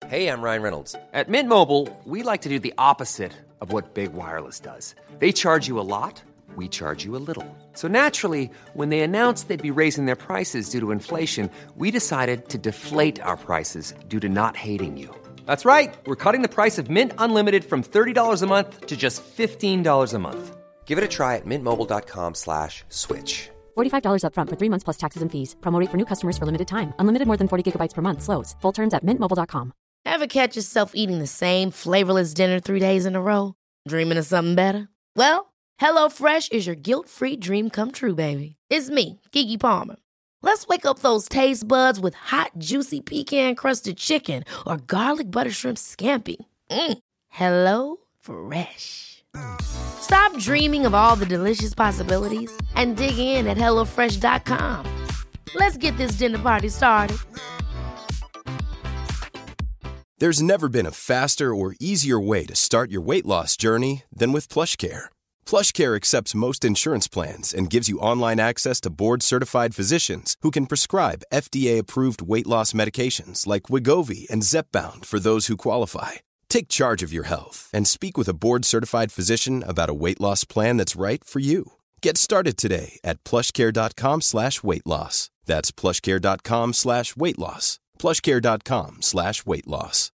Hey, I'm Ryan Reynolds. At Mint Mobile, we like to do the opposite of what Big Wireless does. They charge you a lot, we charge you a little. So naturally, when they announced they'd be raising their prices due to inflation, we decided to deflate our prices due to not hating you. That's right. We're cutting the price of Mint Unlimited from $30 a month to just $15 a month. Give it a try at mintmobile.com/switch. $45 up front for 3 months plus taxes and fees. Promo rate for new customers for limited time. Unlimited more than 40 gigabytes per month slows. Full terms at mintmobile.com. Ever catch yourself eating the same flavorless dinner 3 days in a row? Dreaming of something better? Well, HelloFresh is your guilt-free dream come true, baby. It's me, Keke Palmer. Let's wake up those taste buds with hot, juicy pecan-crusted chicken or garlic butter shrimp scampi. Hello Fresh. Stop dreaming of all the delicious possibilities and dig in at HelloFresh.com. Let's get this dinner party started. There's never been a faster or easier way to start your weight loss journey than with PlushCare. PlushCare accepts most insurance plans and gives you online access to board-certified physicians who can prescribe FDA-approved weight loss medications like Wegovy and Zepbound for those who qualify. Take charge of your health and speak with a board-certified physician about a weight loss plan that's right for you. Get started today at plushcare.com/weightloss. That's plushcare.com/weightloss. plushcare.com/weightloss.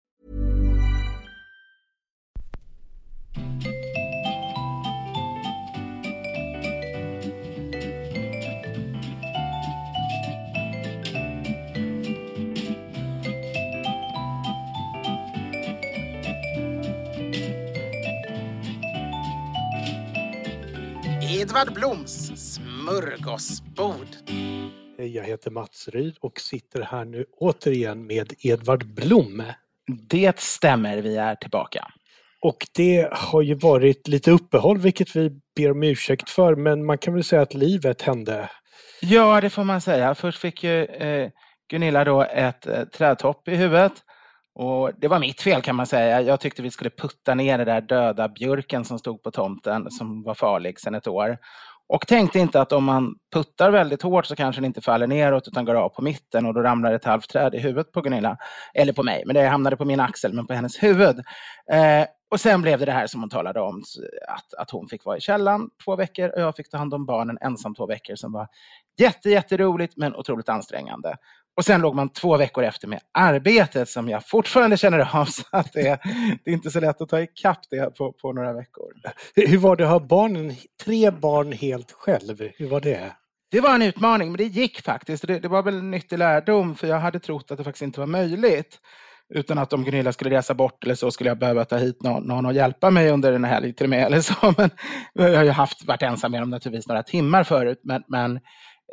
Edvard Bloms smörgåsbord. Jag heter Mats Ryd och sitter här nu återigen med Edvard Blom. Det stämmer, vi är tillbaka. Och det har ju varit lite uppehåll, vilket vi ber om ursäkt för, men man kan väl säga att livet hände. Ja, det får man säga. Först fick ju Gunilla då ett trädtopp i huvudet. Och det var mitt fel kan man säga. Jag tyckte vi skulle putta ner den där döda björken som stod på tomten som var farlig sedan ett år. Och tänkte inte att om man puttar väldigt hårt så kanske den inte faller neråt utan går av på mitten och då ramlar ett halvt träd i huvudet på Gunilla. Eller på mig, men det hamnade på min axel men på hennes huvud. Och sen blev det här som hon talade om, att hon fick vara i källaren 2 veckor och jag fick ta hand om barnen ensam 2 veckor som var jätteroligt men otroligt ansträngande. Och sen låg man 2 veckor efter med arbetet som jag fortfarande känner av, så att det är inte så lätt att ta ikapp det på några veckor. Hur var det att ha 3 barn helt själv? Hur var det? Det var en utmaning, men det gick faktiskt. Det var väl en nyttig lärdom, för jag hade trott att det faktiskt inte var möjligt. Utan att om Gunilla skulle resa bort eller så skulle jag behöva ta hit någon och hjälpa mig under den här helgen till och med. Eller så. Men jag har ju varit ensam med dem naturligtvis några timmar förut, men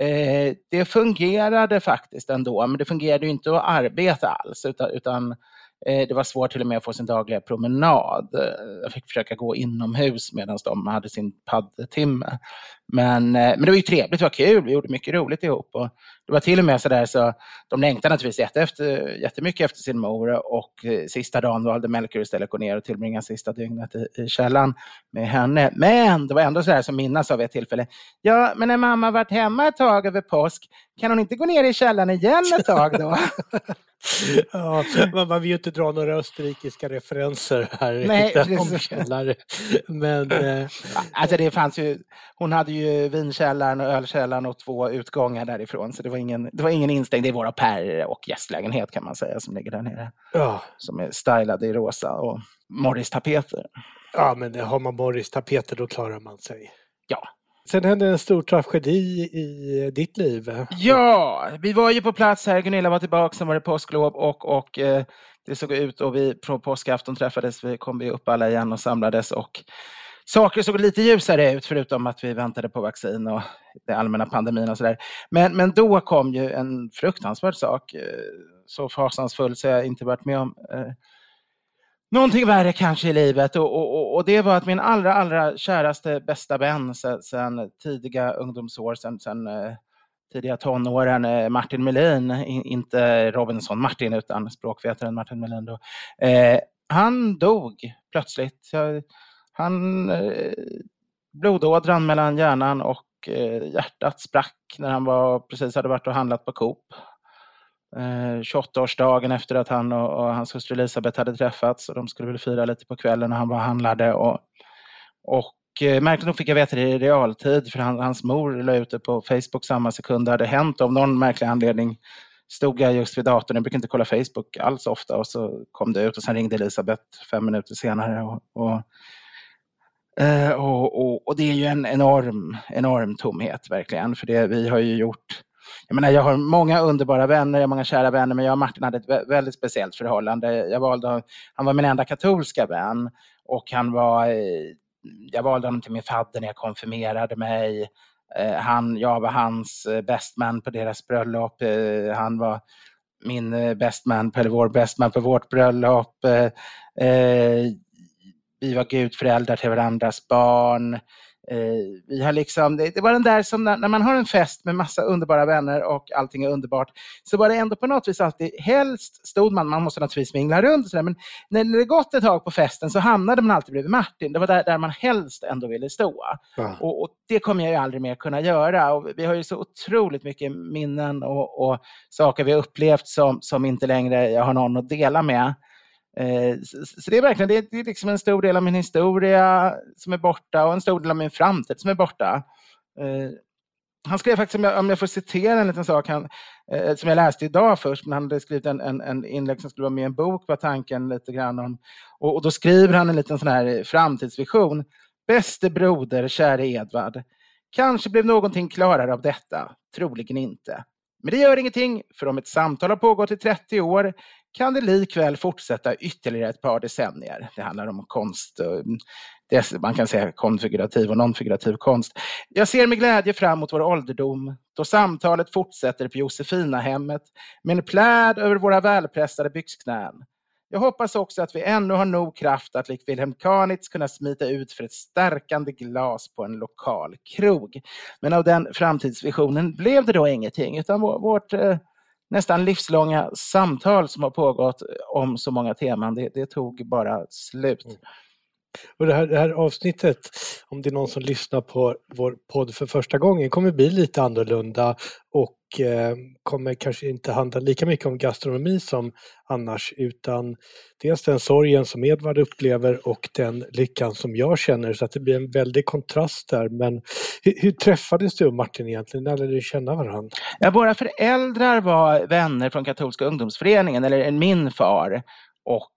det fungerade faktiskt ändå, men det fungerade ju inte att arbeta alls utan det var svårt till och med att få sin dagliga promenad. Jag fick försöka gå inomhus medan de hade sin paddetimme. Men det var ju trevligt, det var kul, vi gjorde mycket roligt ihop och det var till och med sådär så de längtade naturligtvis jättemycket efter sin mor och sista dagen valde Melker istället gå ner och tillbringa sista dygnet i källan med henne. Men det var ändå sådär som Minna sa vid ett tillfälle, ja men när mamma varit hemma ett tag över påsk, kan hon inte gå ner i källan igen ett tag då? Ja, man vill ju inte dra några österrikiska referenser här. Nej, men alltså det fanns ju, hon hade ju vinkällaren och ölkällaren och 2 utgångar därifrån, så det var ingen instängd. Det är våra per och gästlägenhet kan man säga som ligger där nere. Ja. Som är stylade i rosa och Morris-tapeter. Ja, men har man Morris-tapeter då klarar man sig. Ja. Sen hände en stor tragedi i ditt liv. Ja, vi var ju på plats här. Gunilla var tillbaka, sen var det påsklov och det såg ut och vi på påskafton träffades. Vi kom upp alla igen och samlades och saker såg lite ljusare ut förutom att vi väntade på vaccin och den allmänna pandemin och sådär. Men då kom ju en fruktansvärd sak. Så fasansfull så jag inte varit med om någonting värre kanske i livet och det var att min allra käraste bästa vän sen tidiga ungdomsår, sen tidiga tonåren, Martin Melin, inte Robinson Martin utan språkvetaren Martin Melin då. Han dog plötsligt. Han blodådran mellan hjärnan och hjärtat sprack när han precis hade varit och handlat på Coop. 28-årsdagen efter att han och hans hustru Elisabeth hade träffats. Och de skulle väl fira lite på kvällen när han var handlade. Och märkligt nog fick jag veta det i realtid, för hans mor la ut det på Facebook samma sekund det hade hänt. Av någon märklig anledning stod jag just vid datorn. Jag brukar inte kolla Facebook alls ofta, och så kom det ut och sen ringde Elisabeth 5 minuter senare. Och det är ju en enorm tomhet verkligen, för det vi har ju gjort. Jag menar, jag har många underbara vänner, jag har många kära vänner, men jag och Martin hade ett väldigt speciellt förhållande. Han var min enda katolska vän, och jag valde honom till min fadder när jag konfirmerade mig. Jag var hans best man på deras bröllop. Han var min vår best man på vårt bröllop. Vi var gudföräldrar till varandras barn. Vi har liksom, det var den där som när man har en fest med massa underbara vänner och allting är underbart, så var det ändå på något vis alltid, helst stod man måste naturligtvis mingla runt och sådär, men när det gått ett tag på festen så hamnade man alltid bredvid Martin. Det var där man helst ändå ville stå. Ja. Och det kommer jag ju aldrig mer kunna göra. Och vi har ju så otroligt mycket minnen och saker vi har upplevt som inte längre jag har någon att dela med. Så det är verkligen, det är liksom en stor del av min historia som är borta, och en stor del av min framtid som är borta. Han skrev faktiskt, om jag får citera en liten sak som jag läste idag först, men han hade skrivit en inlägg som skulle vara med i en bok, var tanken lite grann om, och då skriver han en liten sån här framtidsvision. Bäste broder, käre Edvard, kanske blev någonting klarare av detta, troligen inte. Men det gör ingenting, för om ett samtal har pågått i 30 år kan det likväl fortsätta ytterligare ett par decennier. Det handlar om konst, man kan säga konfigurativ och non-figurativ konst. Jag ser med glädje fram mot vår ålderdom, då samtalet fortsätter på Josefina-hemmet med en pläd över våra välpressade byxknän. Jag hoppas också att vi ännu har nog kraft att likt Wilhelm Kanitz kunna smita ut för ett stärkande glas på en lokal krog. Men av den framtidsvisionen blev det då ingenting, utan vårt nästan livslånga samtal som har pågått om så många teman, det tog bara slut. Och det här avsnittet, om det är någon som lyssnar på vår podd för första gången, kommer bli lite annorlunda och kommer kanske inte handla lika mycket om gastronomi som annars, utan dels den sorgen som Edvard upplever och den lyckan som jag känner, så att det blir en väldig kontrast där. Men hur träffades du och Martin egentligen? När lärde du känna varandra? Ja, våra föräldrar var vänner från katolska ungdomsföreningen, eller min far och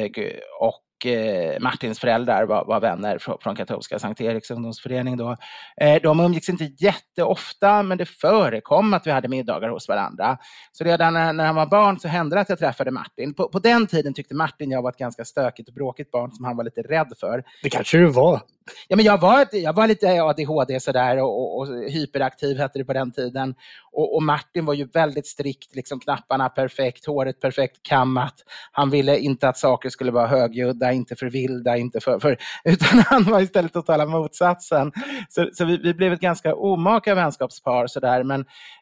Martins föräldrar var vänner från katolska Sankt Eriks ungdomsförening då. De umgicks inte jätteofta, men det förekom att vi hade middagar hos varandra. Så redan när han var barn så hände det att jag träffade Martin. På den tiden tyckte Martin jag var ett ganska stökigt och bråkigt barn som han var lite rädd för. Det kanske du var. Ja, men jag var lite ADHD sådär och hyperaktiv hette det på den tiden. Och Martin var ju väldigt strikt, liksom knapparna perfekt, håret perfekt kammat. Han ville inte att saker skulle vara högljudda, inte för vilda, inte för utan han var istället totala motsatsen. Så vi blev ett ganska omaka vänskapspar sådär, men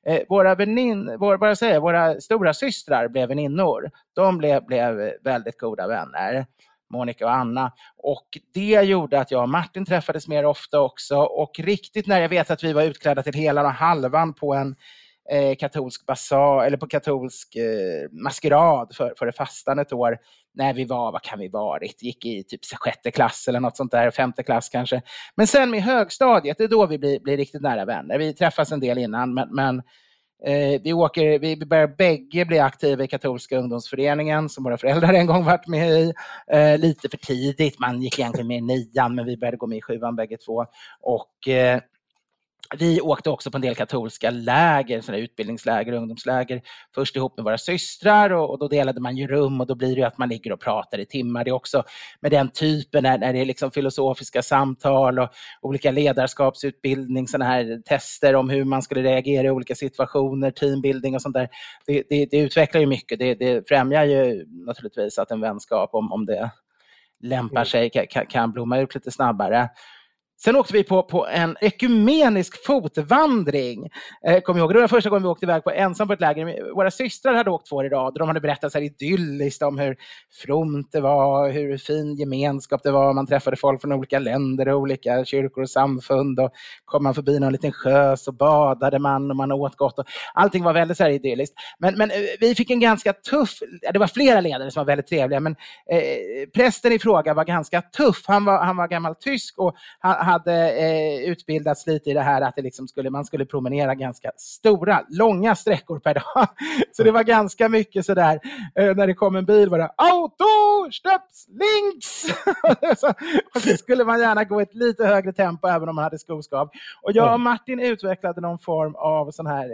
våra stora systrar blev väninnor. De blev väldigt goda vänner. Monica och Anna, och det gjorde att jag och Martin träffades mer ofta också, och riktigt när jag vet att vi var utklädda till hela och halvan på en katolsk basar eller på katolsk maskerad för det fastan ett år, när vi var, vad kan vi varit, gick i typ 6:e klass eller något sånt där, 5:e klass kanske, men sen med högstadiet, det är då vi blir riktigt nära vänner. Vi träffas en del innan, men vi börjar bägge bli aktiva i katolska ungdomsföreningen som våra föräldrar en gång varit med i, lite för tidigt. Man gick egentligen med i 9:an, men vi började gå med i 7:an bägge två, och vi åkte också på en del katolska läger, sådana utbildningsläger och ungdomsläger, först ihop med våra systrar, och då delade man ju rum, och då blir det ju att man ligger och pratar i timmar. Det är också med den typen när det är liksom filosofiska samtal och olika ledarskapsutbildning, sådana här tester om hur man skulle reagera i olika situationer, teambuilding och sånt där. Det utvecklar ju mycket, det främjar ju naturligtvis att en vänskap, om det lämpar sig, kan blomma ut lite snabbare. Sen åkte vi på en ekumenisk fotvandring. Kom ihåg, det var första gången vi åkte iväg ensam på ett läger. Våra systrar hade åkt 2 år i rad och de hade berättat så här idylliskt om hur fromt det var, hur fin gemenskap det var. Man träffade folk från olika länder och olika kyrkor och samfund. Och kom man förbi någon liten sjö så badade man och man åt gott. Och allting var väldigt så här idylliskt. Men vi fick en ganska tuff, det var flera ledare som var väldigt trevliga, men prästen i fråga var ganska tuff. Han var gammal tysk och hade utbildats lite i det här att det liksom man skulle promenera ganska stora, långa sträckor per dag. Så det var ganska mycket sådär, när det kom en bil var det auto, stöps, links! Och så skulle man gärna gå ett lite högre tempo även om man hade skoskav. Och jag och Martin utvecklade någon form av sån här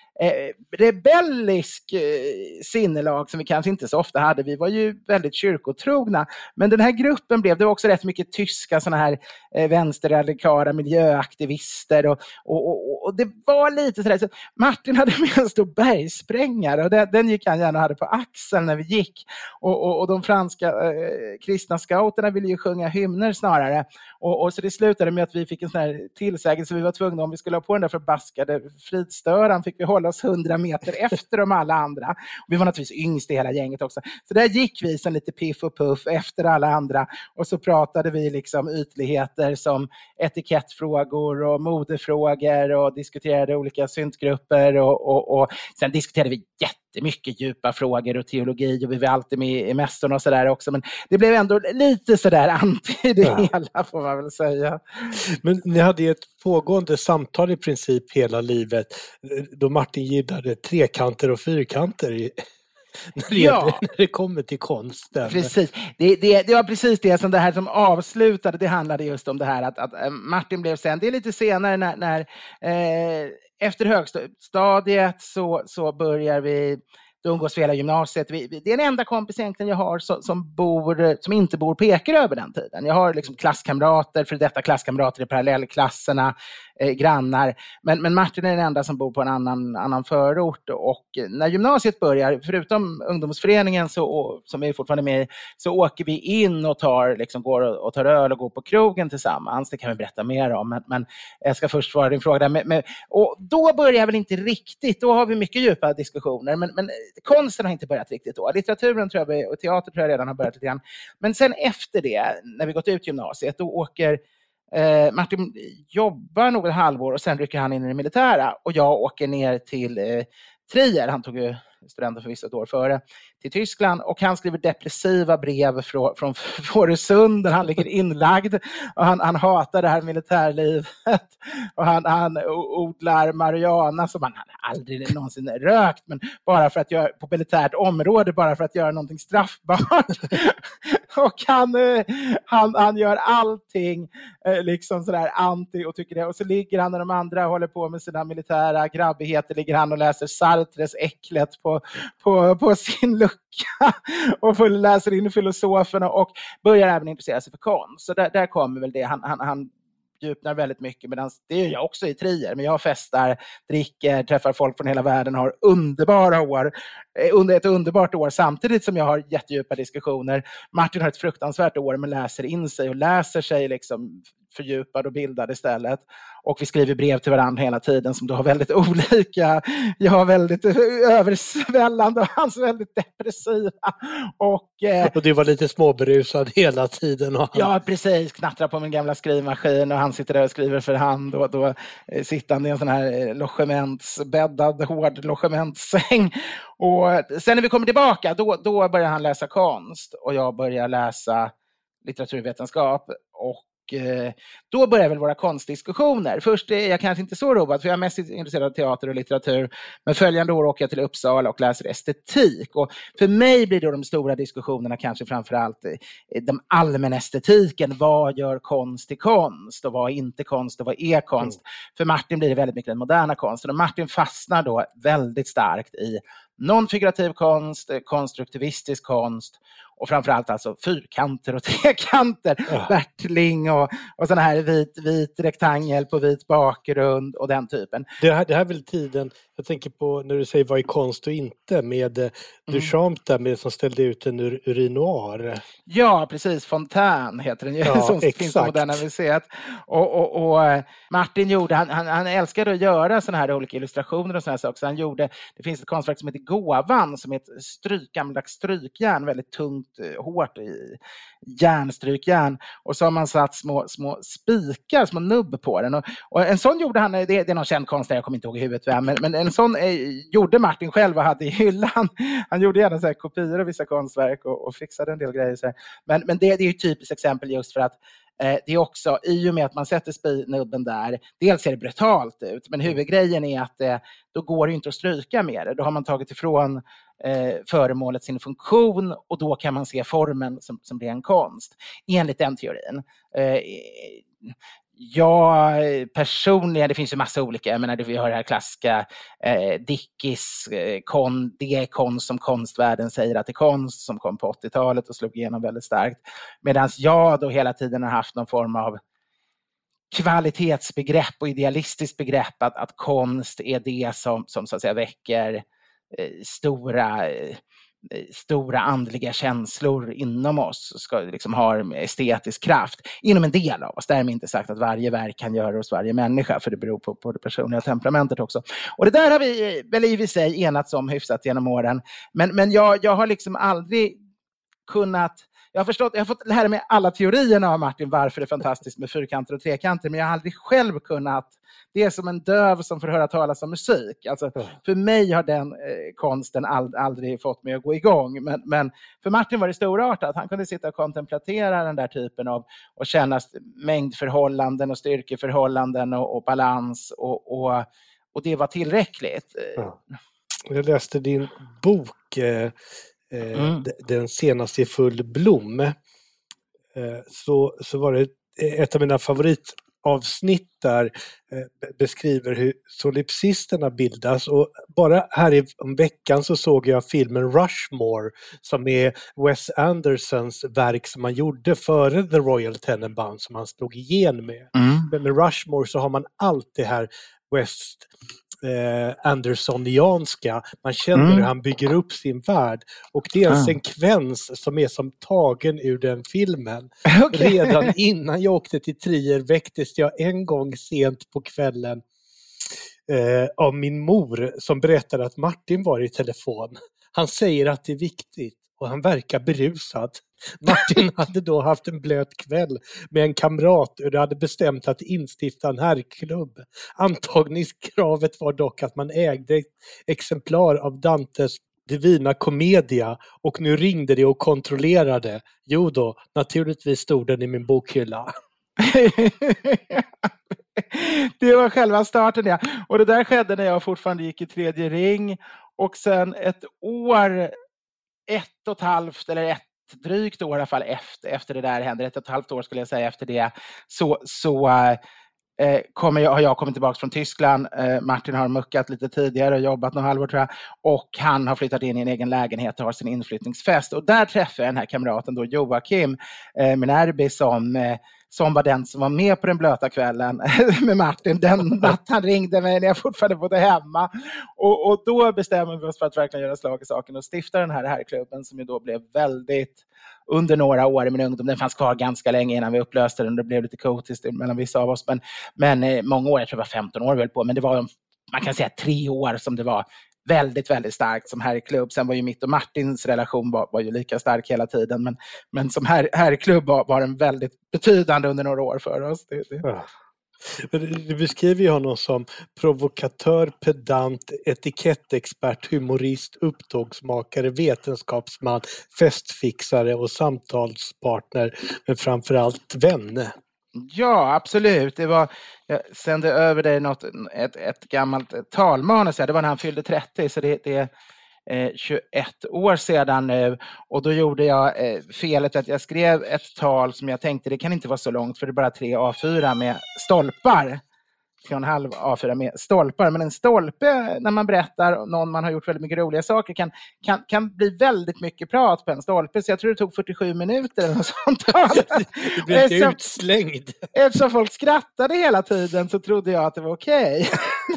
rebellisk sinnelag som vi kanske inte så ofta hade. Vi var ju väldigt kyrkotrogna, men den här gruppen det var också rätt mycket tyska såna här vänsterradikala miljöaktivister och det var lite sådär. Så Martin hade med en stor bergsprängare och den gick han gärna hade på axeln när vi gick och de franska kristna scouterna ville ju sjunga hymner snarare och så det slutade med att vi fick en sån här tillsägelse. Vi var tvungna, om vi skulle ha på den där förbaskade fridstöran fick vi hålla oss 100 meter efter de alla andra. Och vi var naturligtvis yngst i hela gänget också. Så där gick vi som lite piff och puff efter alla andra och så pratade vi liksom ytligheter som etikettfrågor och modefrågor och diskuterade olika syntgrupper och sen diskuterade vi jättemycket djupa frågor och teologi och vi var alltid med i mässorna och sådär också, men det blev ändå lite sådär anti det hela får man väl säga. Men ni hade ju ett pågående samtal i princip hela livet då Martin gillade trekanter och fyrkanter när det kommer till konsten. Precis. Det var precis det som det här som avslutade, det handlade just om det här att Martin blev sen, det är lite senare när efter högstadiet så börjar vi umgås hela gymnasiet. Det är den enda kompis egentligen jag har som inte bor på Ekerö den tiden. Jag har liksom klasskamrater, för detta klasskamrater i parallellklasserna, grannar. Men Martin är den enda som bor på en annan förort. Och när gymnasiet börjar, förutom ungdomsföreningen som är fortfarande med, så åker vi in och går och tar öl och går på krogen tillsammans. Det kan vi berätta mer om. Men jag ska först svara din fråga. Och då börjar väl inte riktigt, då har vi mycket djupa diskussioner. Men konsten har inte börjat riktigt då. Litteraturen tror jag och teater tror jag redan har börjat lite grann. Men sen efter det, när vi gått ut gymnasiet, då åker Martin jobbar nog ett halvår och sen rycker han in i det militära och jag åker ner till Trier. Han tog ju studenten för vissa år före till Tyskland och han skriver depressiva brev från Fårösund där han ligger inlagd och han hatar det här militärlivet och han odlar marijuana som han aldrig någonsin rökt, men bara för att göra på militärt område, bara för att göra någonting straffbart. Och han gör allting liksom sådär anti och tycker det, och så ligger han när de andra håller på med sina militära grabbigheter, ligger han och läser Sartres Äcklet på sin lucka och läser in filosoferna och börjar även intressera sig för konst. Så där kommer väl det. Han djupnar väldigt mycket, medan det är jag också i Trier, men jag festar, dricker, träffar folk från hela världen, har underbara år, under ett underbart år samtidigt som jag har jättedjupa diskussioner. Martin har ett fruktansvärt år men läser in sig och läser sig liksom fördjupad och bildad istället. Och vi skriver brev till varandra hela tiden som då har väldigt olika. Jag har väldigt översvällande och hans väldigt depressiva. Och du var lite småberusad hela tiden. Ja, precis. Knattrar på min gamla skrivmaskin och han sitter där och skriver för hand. Och då sitter han i en sån här logementsbäddad, hård logementssäng. Och sen när vi kommer tillbaka, då börjar han läsa konst och jag börjar läsa litteraturvetenskap. Och då börjar väl våra konstdiskussioner. Först är jag kanske inte så road för jag är mest intresserad av teater och litteratur, men följande år åker jag till Uppsala och läser estetik, och för mig blir då de stora diskussionerna kanske framförallt den allmänna estetiken. Vad gör konst till konst och vad är inte konst och vad är konst? För Martin blir det väldigt mycket den moderna konsten, och Martin fastnar då väldigt starkt i non-figurativ konst, konstruktivistisk konst och framförallt alltså fyrkanter och trekanter, bärtling och sån här vit rektangel på vit bakgrund och den typen. Det här är väl tiden, jag tänker på när du säger vad är konst och inte, med Duchamp där med som ställde ut en urinoir. Ja, precis. Fontaine heter den ju, som finns på Moderna museet. Och Martin gjorde, han älskade att göra såna här olika illustrationer och såna här saker. Så han gjorde, det finns ett konstverk som heter Gåvan, som är ett gammaldags strykjärn, väldigt tungt, hårt järnstrykjärn. Och så har man satt små spikar, små nubb på den. Och en sån gjorde han, det är någon känd konstnär, jag kommer inte ihåg i huvudet vem, men en sån gjorde Martin själv och hade i hyllan. Han gjorde gärna så här kopior av vissa konstverk och fixade en del grejer. Så här. Men det är ju ett typiskt exempel just för att det är också, i och med att man sätter nubben där, dels ser det brutalt ut, men huvudgrejen är att då går det inte att stryka med det. Då har man tagit ifrån föremålet sin funktion och då kan man se formen som blir en konst. Enligt den teorin. Jag personligen, det finns ju massa olika, jag menar vi har det här klassiska Dickies, det är konst som konstvärlden säger att det är konst, som kom på 80-talet och slog igenom väldigt starkt. Medan jag då hela tiden har haft någon form av kvalitetsbegrepp och idealistiskt begrepp att konst är det som så att säga väcker stora andliga känslor inom oss, ska liksom ha estetisk kraft inom en del av oss. Därmed inte sagt att varje verk kan göra hos varje människa, för det beror på det personliga temperamentet också. Och det där har vi väl i och för sig enats om hyfsat genom åren. Men jag har liksom aldrig kunnat... Jag har fått lära mig alla teorierna av Martin varför det är fantastiskt med fyrkanter och trekanter, men jag har aldrig själv kunnat. Det är som en döv som får höra talas om musik. Alltså, för mig har den konsten aldrig fått mig att gå igång. Men för Martin var det storartat. Han kunde sitta och kontemplera den där typen av och känna mängdförhållanden och styrkeförhållanden och balans och det var tillräckligt. Jag läste din bok den senaste i full blom, så var det ett av mina favoritavsnitt där beskriver hur solipsisterna bildas, och bara här om veckan så såg jag filmen Rushmore som är Wes Andersons verk som man gjorde före The Royal Tenenbaums som han slog igen med. Men med Rushmore så har man allt det här West Andersonianska. Man känner hur han bygger upp sin värld, och det är en sekvens som är som tagen ur den filmen. Redan innan jag åkte till Trier väcktes jag en gång sent på kvällen av min mor som berättade att Martin var i telefon. Han säger att det är viktigt och han verkar berusad. Martin hade då haft en blöt kväll med en kamrat och det hade bestämt att instifta en herrklubb. Antagningskravet var dock att man ägde ett exemplar av Dantes Divina Commedia, och nu ringde det och kontrollerade. Jo då, naturligtvis stod den i min bokhylla. Det var själva starten, ja. Och det där skedde när jag fortfarande gick i tredje ring, och sen ett och ett halvt eller ett drygt år i alla fall efter det där hände, 1,5 år skulle jag säga efter det, så har jag kommit tillbaka från Tyskland. Martin har muckat lite tidigare och jobbat några halvår tror jag, och han har flyttat in i en egen lägenhet och har sin inflyttningsfest, och där träffade jag den här kamraten då, Joakim Minerbi, som var den som var med på den blöta kvällen med Martin den natt han ringde mig när jag fortfarande bodde hemma, och då bestämde vi oss för att verkligen göra slag i saken och stifta den här klubben, som ju då blev väldigt under några år i min ungdom. Den fanns kvar ganska länge innan vi upplöste den, och det blev lite kaotiskt mellan vissa av oss, men många år, jag tror det var 15 år väl på, men det var, man kan säga 3 år som det var väldigt, väldigt starkt som herrklubb. Sen var ju mitt och Martins relation var ju lika stark hela tiden, men som herrklubb var den väldigt betydande under några år för oss. Ja. Du beskriver ju honom som provokatör, pedant, etikettexpert, humorist, upptågsmakare, vetenskapsman, festfixare och samtalspartner, men framförallt vänner. Ja, absolut. Jag sände över dig ett gammalt talmanus. Det var när han fyllde 30, så det är 21 år sedan nu. Och då gjorde jag felet att jag skrev ett tal som jag tänkte det kan inte vara så långt, för det är bara 3 A4 med stolpar. 3,5 A4 med stolpar. Men en stolpe, när man berättar någon man har gjort väldigt mycket roliga saker, kan bli väldigt mycket prat på en stolpe. Så jag tror det tog 47 minuter eller något sånt. Du blev utslängd. Eftersom folk skrattade hela tiden så trodde jag att det var okej.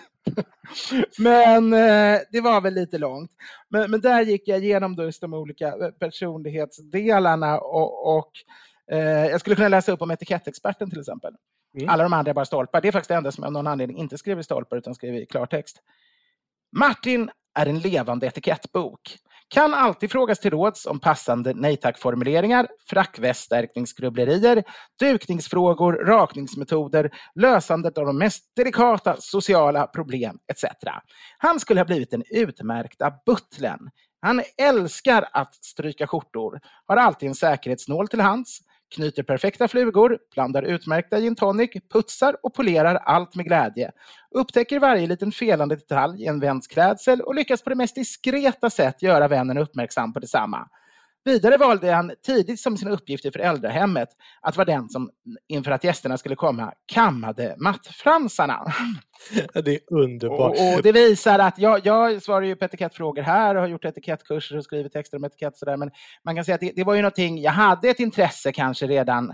Men det var väl lite långt. Men där gick jag igenom just de olika personlighetsdelarna och jag skulle kunna läsa upp om etikettexperten till exempel. Alla de andra är bara stolpar. Det är faktiskt det enda som av någon anledning inte skrev i stolpar utan skrev i klartext. Martin är en levande etikettbok. Kan alltid frågas till råds om passande nej-tack-formuleringar, frackväststärkningsgrubblerier, dukningsfrågor, rakningsmetoder, lösandet av de mest delikata sociala problem etc. Han skulle ha blivit den utmärkta butlern. Han älskar att stryka skjortor, har alltid en säkerhetsnål till hands, knyter perfekta flugor, blandar utmärkta gin tonic, putsar och polerar allt med glädje. Upptäcker varje liten felande detalj i en väns klädsel och lyckas på det mest diskreta sätt göra vännen uppmärksam på detsamma. Vidare valde han tidigt som sin uppgift i föräldrahemmet att vara den som inför att gästerna skulle komma kammade mattfransarna. Det är underbart. Och det visar att jag svarar ju på etikettfrågor här och har gjort etikettkurser och skrivit texter om etikett sådär. Men man kan säga att det var ju någonting, jag hade ett intresse kanske redan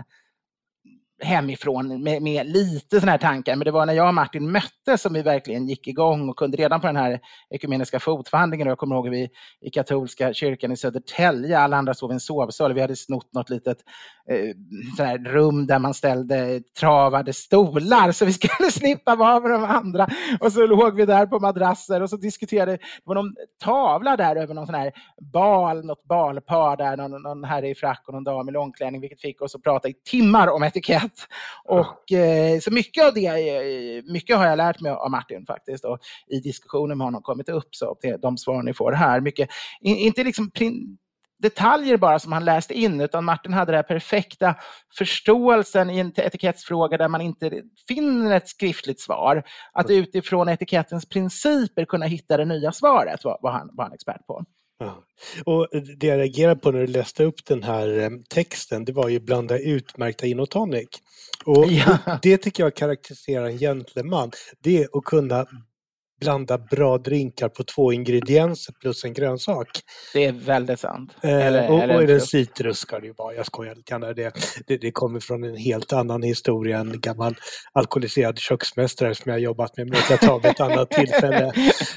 hemifrån med lite såna här tankar. Men det var när jag och Martin möttes som vi verkligen gick igång och kunde redan på den här ekumeniska fotvandringen. Och jag kommer ihåg vi i katolska kyrkan i Södertälje, alla andra sov i en sovsal. Vi hade snott något litet sån här rum där man ställde travade stolar så vi skulle slippa vara med de andra. Och så låg vi där på madrasser och så diskuterade, det var någon tavla där över någon sån här något balpar där, någon herre i frack och någon dam i långklänning, vilket fick oss att prata i timmar om etikett. Och så mycket av det, mycket har jag lärt mig av Martin faktiskt, och i diskussionen med honom kommit upp så de svar ni får här, mycket, inte liksom detaljer bara som han läste in, utan Martin hade den här perfekta förståelsen i en etikettsfråga där man inte finner ett skriftligt svar, att utifrån etikettens principer kunna hitta det nya svaret var han expert på. Ja. Och det jag reagerade på när du läste upp den här texten, det var ju blanda utmärkta gin och tonic. Och det tycker jag karaktäriserar en gentleman. Det är att kunna blanda bra drinkar på 2 ingredienser plus en grönsak. Det är väldigt sant. Och är det citrus ska det ju vara. Jag skojar lite grann. Det kommer från en helt annan historia. En gammal alkoholiserad köksmästare som jag jobbat med. Men jag tar vid ett annat tillfälle.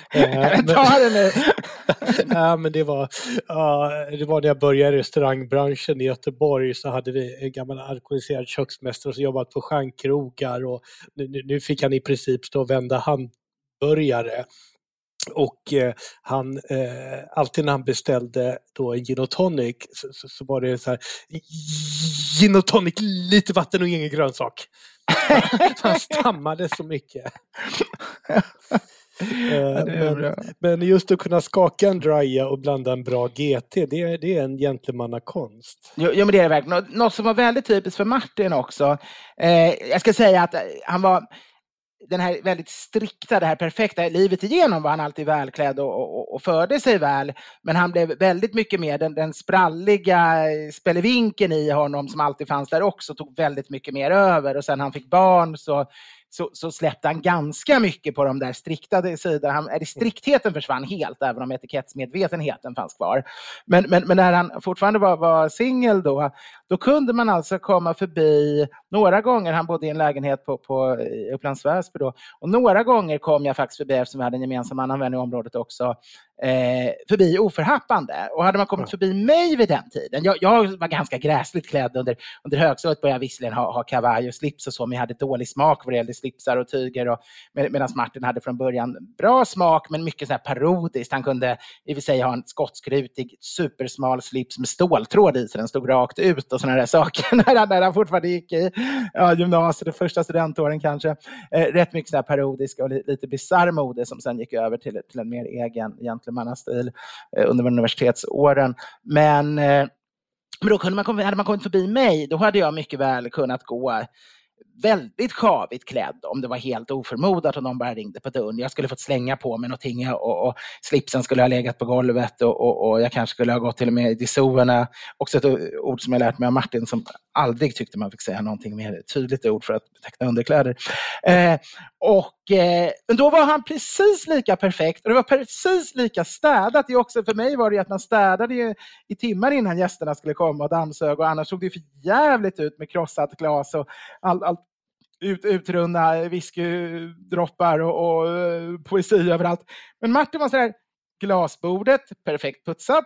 Men det var när jag började i restaurangbranschen i Göteborg, så hade vi en gammal alkoholiserad köksmästare som jobbat på stjärnkrogar, och nu fick han i princip stå och vända hamburgare. Och han alltid när han beställde då en gin och tonic så var det så här: gin och tonic, lite vatten och ingen grönsak. Han stammade så mycket. Men just att kunna skaka en dry och blanda en bra GT, det är en gentlemannakonst. Jo, men det är det verkligen. Något som var väldigt typiskt för Martin också. Jag ska säga att han var den här väldigt strikta, det här perfekta livet igenom var han alltid välklädd och förde sig väl. Men han blev väldigt mycket mer den spralliga spelevinken i honom som alltid fanns där också, tog väldigt mycket mer över. Och sen han fick barn så släppte han ganska mycket på de där strikta sidorna. Striktheten försvann helt, även om etikettsmedvetenheten fanns kvar. Men när han fortfarande var singel då kunde man alltså komma förbi några gånger. Han bodde i en lägenhet på Upplands Väsby då. Och några gånger kom jag faktiskt förbi, eftersom vi hade en gemensam annan vän i området också, förbi oförhappande. Och hade man kommit förbi mig vid den tiden, jag var ganska gräsligt klädd under högstadiet, började jag visserligen ha kavaj och slips och så, men jag hade dålig smak vad det gällde slipsar och tyger, medan Martin hade från början bra smak, men mycket så här parodiskt. Han kunde i och för sig ha en skotskrutig supersmal slips med ståltråd i, så den stod rakt ut och såna där saker när han fortfarande gick i gymnasiet, de första studentåren kanske. Rätt mycket så här parodisk och lite bizarr mode som sen gick över till en mer egen gentlemannastil under universitetsåren. Men då hade man kommit förbi mig, då hade jag mycket väl kunnat gå väldigt sjavigt klädd om det var helt oförmodat och någon bara ringde på dörren. Jag skulle fått slänga på mig någonting och slipsen skulle ha legat på golvet och jag kanske skulle ha gått till och med i dissoerna. Också ett ord som jag lärt mig av Martin som aldrig tyckte man fick säga någonting mer tydligt ord för att beteckna underkläder. Men då var han precis lika perfekt och det var precis lika städat. Det också för mig var det att man städade i timmar innan gästerna skulle komma och dammsög och annars såg det för jävligt ut med krossat glas och allt utrunna whiskydroppar och poesi överallt. Men Martin var så här, glasbordet perfekt putsat.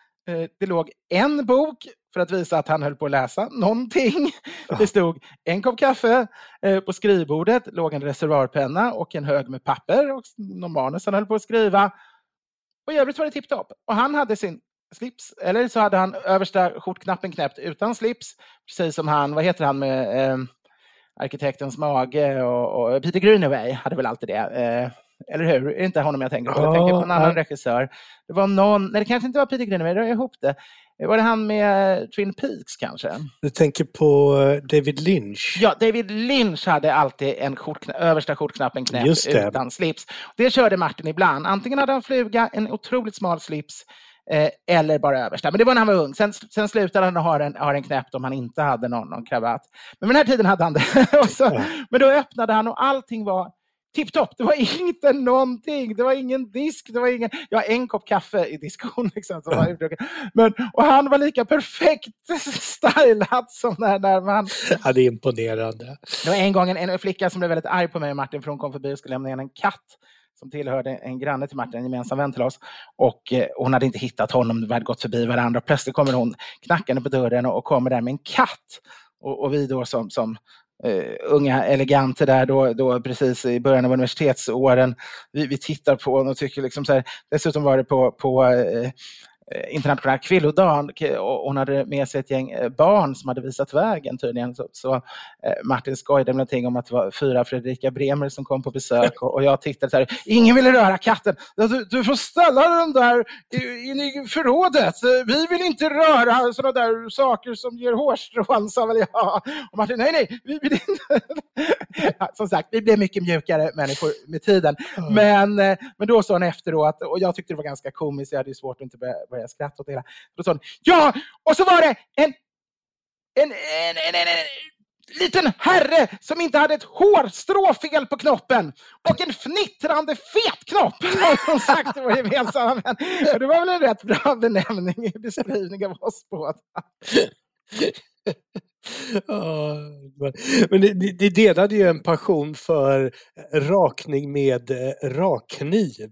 Det låg en bok för att visa att han höll på att läsa någonting. Det stod en kopp kaffe. På skrivbordet låg en reservoarpenna och en hög med papper och någon manus han höll på att skriva. Och i övrigt var det tipptopp. Och han hade sin slips, eller så hade han översta skjortknappen knäppt utan slips. Precis som han, vad heter han med arkitektens mage och Peter Greenaway hade väl alltid det. Eller hur? Är det inte honom jag tänker på? Jag tänker på en annan regissör. Det var någon, nej det kanske inte var Peter Greenaway, jag ihop det. Var det han med Twin Peaks kanske? Du tänker på David Lynch? Ja, David Lynch hade alltid en översta skjortknappen knäppt utan slips. Det körde Martin ibland. Antingen hade han fluga, en otroligt smal slips eller bara översta. Men det var när han var ung. Sen slutade han att ha en knäppt om han inte hade någon kravatt. Men den här tiden hade han det. Men då öppnade han och allting var tipptopp. Det var inte någonting. Det var ingen disk. Det var ingen... Jag har en kopp kaffe i diskon. Liksom, som var och han var lika perfekt stylad som när man... Ja, det är imponerande. Det var en gång en flicka som blev väldigt arg på mig och Martin för hon kom förbi och skulle lämna in en katt som tillhörde en granne till Martin, en gemensam vän till oss. Och hon hade inte hittat honom. Vi hade gått förbi varandra. Plötsligt kommer hon knackande på dörren och kommer där med en katt. Och vi då som unga eleganter där då precis i början av universitetsåren vi tittar på och tycker liksom så här, dessutom var det på internationella kvinnodagen och hon hade med sig ett gäng barn som hade visat vägen tydligen så Martin skojade med någonting om att det var 4 Fredrika Bremer som kom på besök och jag tittade så här, ingen ville röra katten, du får ställa den där in i förrådet, vi vill inte röra sådana där saker som ger hårstrån, sa väl jag. Och Martin, nej, vi vill inte. Som sagt, vi blev mycket mjukare människor med tiden, men då sa hon efteråt, och jag tyckte det var ganska komiskt, jag hade ju svårt att inte börja skratta åt det hela. Då sa hon, ja, och så var det en liten herre som inte hade ett hårstrå fel på knoppen och en fnittrande fetknopp. Som sagt, det var gemensamma män. Och det var väl en rätt bra benämning i beskrivning av oss båda. Men det delade ju en passion för rakning med rakkniv.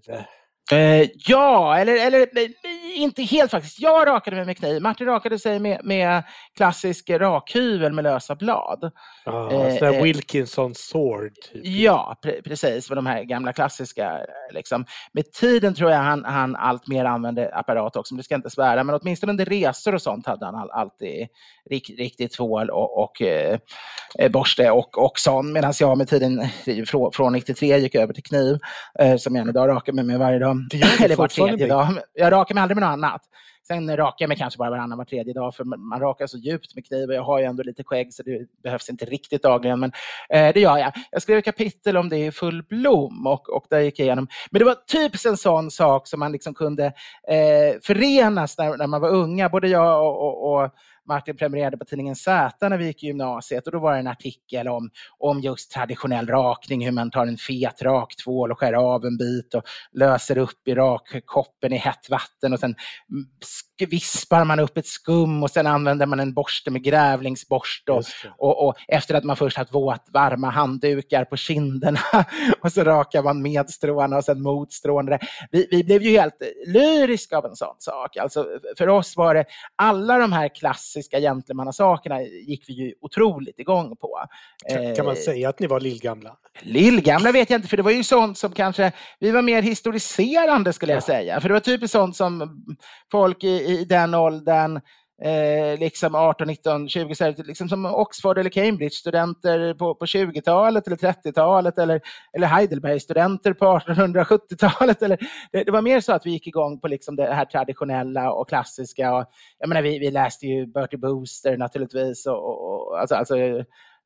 Ja, eller inte helt faktiskt. Jag rakade mig med kniv. Martin rakade sig med klassisk rakhyvel med lösa blad. Sådär Wilkinson sword. Typ. Ja, precis. Med de här gamla klassiska. Liksom. Med tiden tror jag han allt mer använde apparat också. Men det ska inte svära. Men åtminstone under resor och sånt hade han alltid riktigt tvål och borste och sån. Medan jag med tiden från 93 gick över till kniv. Som jag idag rakar mig med varje dag. Eller var tredje dag. Jag rakar mig aldrig med något annat. Sen rakar jag mig kanske bara varannan var tredje dag. För man rakar så djupt med kniv. Och jag har ju ändå lite skägg så det behövs inte riktigt dagligen. Men det gör jag. Jag skrev ett kapitel om det i Full Blom. Och där gick jag igenom. Men det var typ en sån sak som man liksom kunde förenas när man var unga. Både jag och Martin prenumererade på tidningen Z när vi gick i gymnasiet och då var det en artikel om just traditionell rakning, hur man tar en fet raktvål och skär av en bit och löser upp i rakkoppen i hett vatten och sen vispar man upp ett skum och sen använder man en borste med grävlingsborste och efter att man först haft varma handdukar på kinderna och så rakar man med stråna och sen mot stråna. Vi blev ju helt lyriska av en sån sak. Alltså för oss var det alla de här klassiska gentlemannasakerna gick vi ju otroligt igång på. Kan man säga att ni var lillgamla? Lillgamla vet jag inte, för det var ju sånt som kanske vi var mer historiserande skulle jag säga. För det var typiskt sånt som folk i den åldern liksom 18, 19, 20 liksom som Oxford eller Cambridge studenter på 20-talet eller 30-talet eller Heidelberg studenter på 1870-talet eller det var mer så att vi gick igång på liksom det här traditionella och klassiska och jag menar vi läste ju Bertie Booster naturligtvis och alltså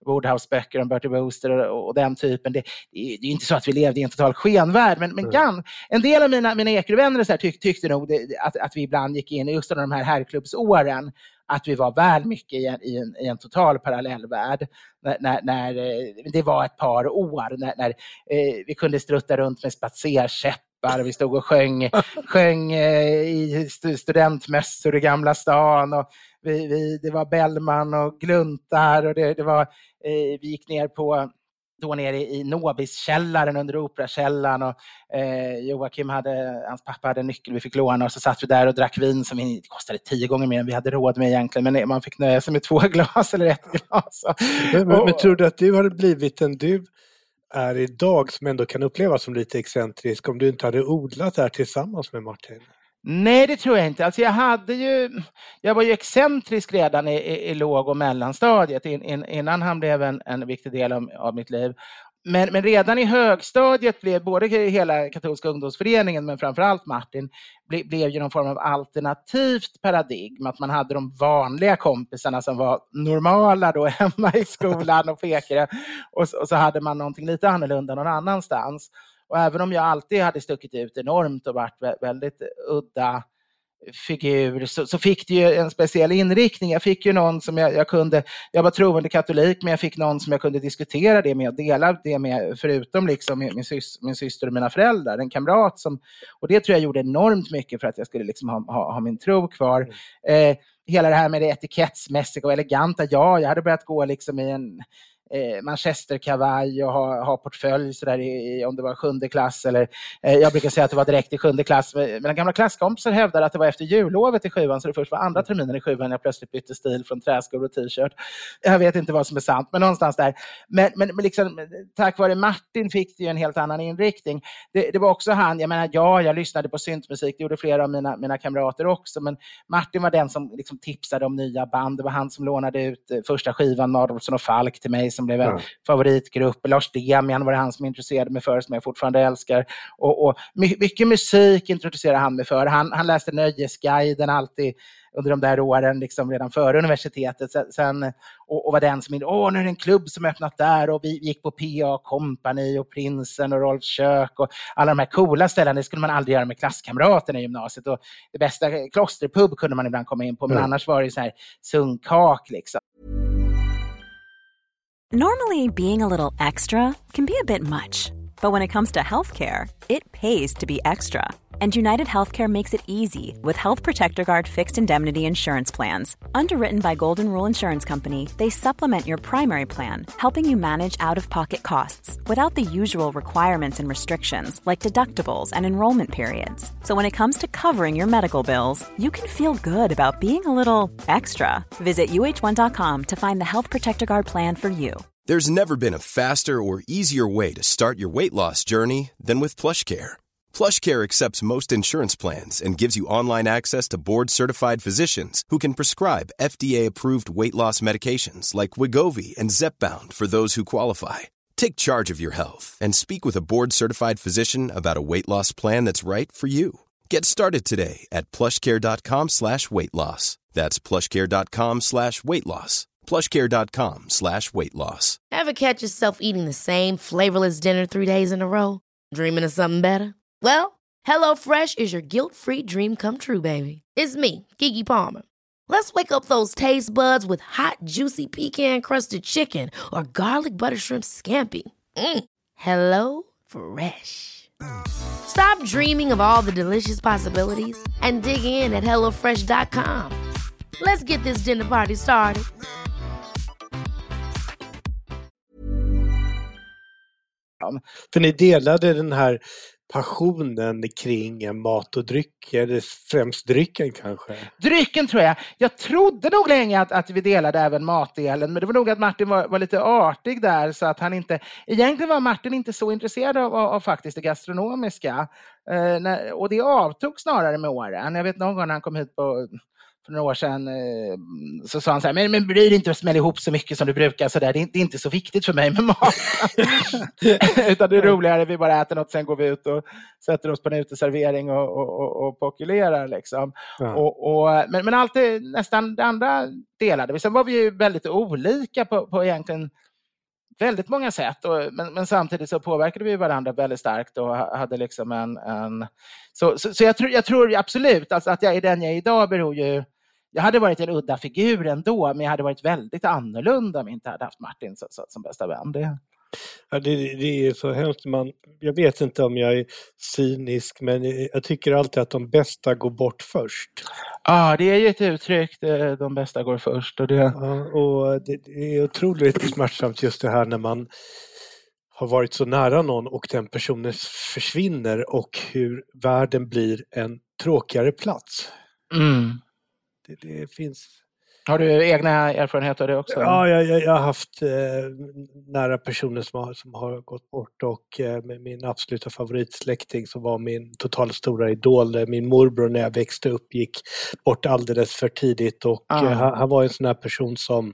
Woodhouse-böcker om Bertie Wooster och den typen. Det är inte så att vi levde i en total skenvärld, men en del av mina Ekerövänner så här tyckte nog att vi ibland gick in i just de här herrklubbsåren, att vi var väl mycket i en total parallellvärld. När det var ett par år när vi kunde strutta runt med spatserkäppar, vi stod och sjöng i studentmässor i Gamla stan, och det var Bellman och gluntar, och det var vi gick ner nere i Nobiskällaren under Operakällaren, och Joakim hans pappa hade en nyckel vi fick låna, och så satt vi där och drack vin som kostade 10 gånger mer än vi hade råd med egentligen, men man fick nöja sig med 2 glas eller 1 glas. Men tror du att du hade blivit en du är idag som ändå kan upplevas som lite excentrisk om du inte hade odlat där tillsammans med Martin? Nej, det tror jag inte. Alltså jag var ju excentrisk redan i låg- och mellanstadiet innan han blev en viktig del av mitt liv. Men redan i högstadiet blev både hela katolska ungdomsföreningen, men framförallt Martin, blev ju någon form av alternativt paradigm. Att man hade de vanliga kompisarna som var normala då hemma i skolan och pekade. Och så hade man någonting lite annorlunda någon annanstans. Och även om jag alltid hade stuckit ut enormt och varit väldigt udda figur, så fick det ju en speciell inriktning. Jag fick ju någon som jag var troende katolik, men jag fick någon som jag kunde diskutera det med och dela det med, förutom liksom min syster och mina föräldrar, en kamrat och det tror jag gjorde enormt mycket för att jag skulle liksom ha min tro kvar. Hela det här med det etikettsmässiga och eleganta, jag hade börjat gå liksom i en manchesterkavaj och ha portfölj så där om det var 7:e klass, eller jag brukar säga att det var direkt i 7:e klass, men den gamla klasskompisar hävdade att det var efter jullovet i 7:an, så det först var andra terminen i 7:an jag plötsligt bytte stil från träskor och t-shirt. Jag vet inte vad som är sant, men någonstans där. Men liksom, tack vare Martin fick det ju en helt annan inriktning. Det var också han, jag lyssnade på syntmusik, det gjorde flera av mina kamrater också, men Martin var den som liksom tipsade om nya band. Det var han som lånade ut första skivan Madolfsson och Falk till mig, som blev en favoritgrupp. Lars Demian var det han som introducerade mig för, som jag fortfarande älskar. Och mycket musik introducerade han mig för. Han läste Nöjesguiden alltid under de där åren, liksom redan före universitetet. Sen, och var den som nu är det en klubb som öppnat där, och vi gick på PA Company och Prinsen och Rolf Kök och alla de här coola ställen. Det skulle man aldrig göra med klasskamraterna i gymnasiet, och det bästa klosterpub kunde man ibland komma in på, men annars var det så här sunkhak liksom. Normally, being a little extra can be a bit much, but when it comes to healthcare, it pays to be extra. And United Healthcare makes it easy with Health Protector Guard fixed indemnity insurance plans. Underwritten by Golden Rule Insurance Company, they supplement your primary plan, helping you manage out-of-pocket costs without the usual requirements and restrictions like deductibles and enrollment periods. So when it comes to covering your medical bills, you can feel good about being a little extra. Visit uh1.com to find the Health Protector Guard plan for you. There's never been a faster or easier way to start your weight loss journey than with PlushCare. PlushCare accepts most insurance plans and gives you online access to board-certified physicians who can prescribe FDA-approved weight loss medications like Wegovy and Zepbound for those who qualify. Take charge of your health and speak with a board-certified physician about a weight loss plan that's right for you. Get started today at plushcare.com/weightloss. That's plushcare.com/weightloss. plushcare.com/weightloss. Ever catch yourself eating the same flavorless dinner 3 days in a row? Dreaming of something better? Well, HelloFresh is your guilt-free dream come true, baby. It's me, Keke Palmer. Let's wake up those taste buds with hot, juicy pecan-crusted chicken or garlic butter shrimp scampi. Hello Fresh. Stop dreaming of all the delicious possibilities and dig in at HelloFresh.com. Let's get this dinner party started. För ni delade den här passionen kring mat och dryck, eller främst drycken kanske? Drycken tror jag. Jag trodde nog länge att vi delade även matdelen, men det var nog att Martin var lite artig där, så att han inte... Egentligen var Martin inte så intresserad av faktiskt det gastronomiska. Och det avtog snarare med åren. Jag vet någon gång när han kom hit för några år sedan så sa han så här, men bryr dig inte att smälla ihop så mycket som du brukar så där. Det är inte så viktigt för mig med mat. Utan det är roligare, vi bara äter något, sen går vi ut och sätter oss på en uteservering och pokulerar liksom. Ja. Men alltid nästan det andra delade vi. Sen var vi ju väldigt olika på egentligen väldigt många sätt. Men samtidigt så påverkade vi varandra väldigt starkt och hade liksom så jag tror absolut alltså att jag är den jag är idag beror ju. Jag hade varit en udda figur ändå, men jag hade varit väldigt annorlunda om jag inte hade haft Martin som bästa vän. Ja, det är så hemskt. Jag vet inte om jag är cynisk, men jag tycker alltid att de bästa går bort först. Ja, det är ju ett uttryck, de bästa går först. Och det är otroligt smärtsamt just det här när man har varit så nära någon och den personen försvinner och hur världen blir en tråkigare plats. Mm. Det finns... Har du egna erfarenheter av det också? Ja, jag har haft nära personer som har gått bort och min absoluta favoritsläkting som var min totalt stora idol, min morbror när jag växte upp gick bort alldeles för tidigt och han var en sån här person som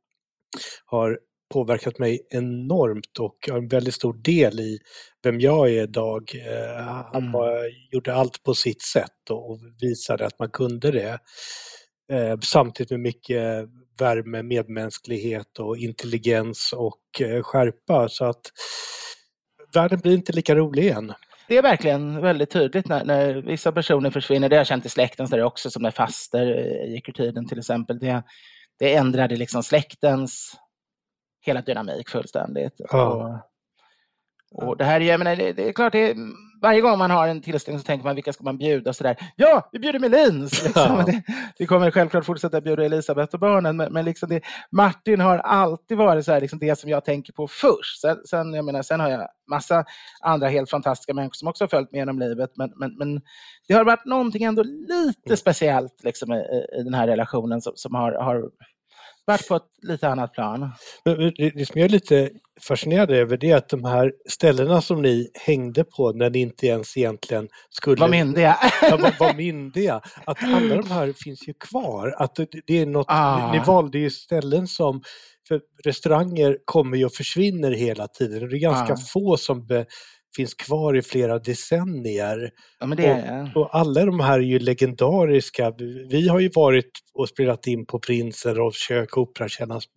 har påverkat mig enormt och har en väldigt stor del i vem jag är idag. Han gjorde allt på sitt sätt och visade att man kunde det. Samtidigt med mycket värme, medmänsklighet och intelligens och skärpa. Så att världen blir inte lika rolig igen. Det är verkligen väldigt tydligt när vissa personer försvinner. Det har jag känt i släkten så det också som när faster gick ur tiden till exempel. Det ändrade liksom släktens hela dynamik fullständigt. Ja. Och det här är, jag menar, det är klart, varje gång man har en tillställning så tänker man vilka ska man bjuda och sådär. Ja, vi bjuder Melins! Liksom. Ja. Vi kommer självklart fortsätta bjuda Elisabeth och barnen, men liksom Martin har alltid varit så här, liksom det som jag tänker på först. Sen har jag massa andra helt fantastiska människor som också har följt med genom livet, men det har varit någonting ändå lite speciellt liksom, i den här relationen som har varit på ett lite annat plan. Det som jag är lite fascinerad över det är att de här ställena som ni hängde på när ni inte ens egentligen skulle... Var myndiga. Var myndiga. Att alla de här finns ju kvar. Att det är något... Ni valde ju ställen som... För restauranger kommer ju och försvinner hela tiden. Det är ganska få som finns kvar i flera decennier. Ja, men det och alla de här är ju legendariska. Vi har ju varit och spelat in på Prinsen och kök, Operatjänarens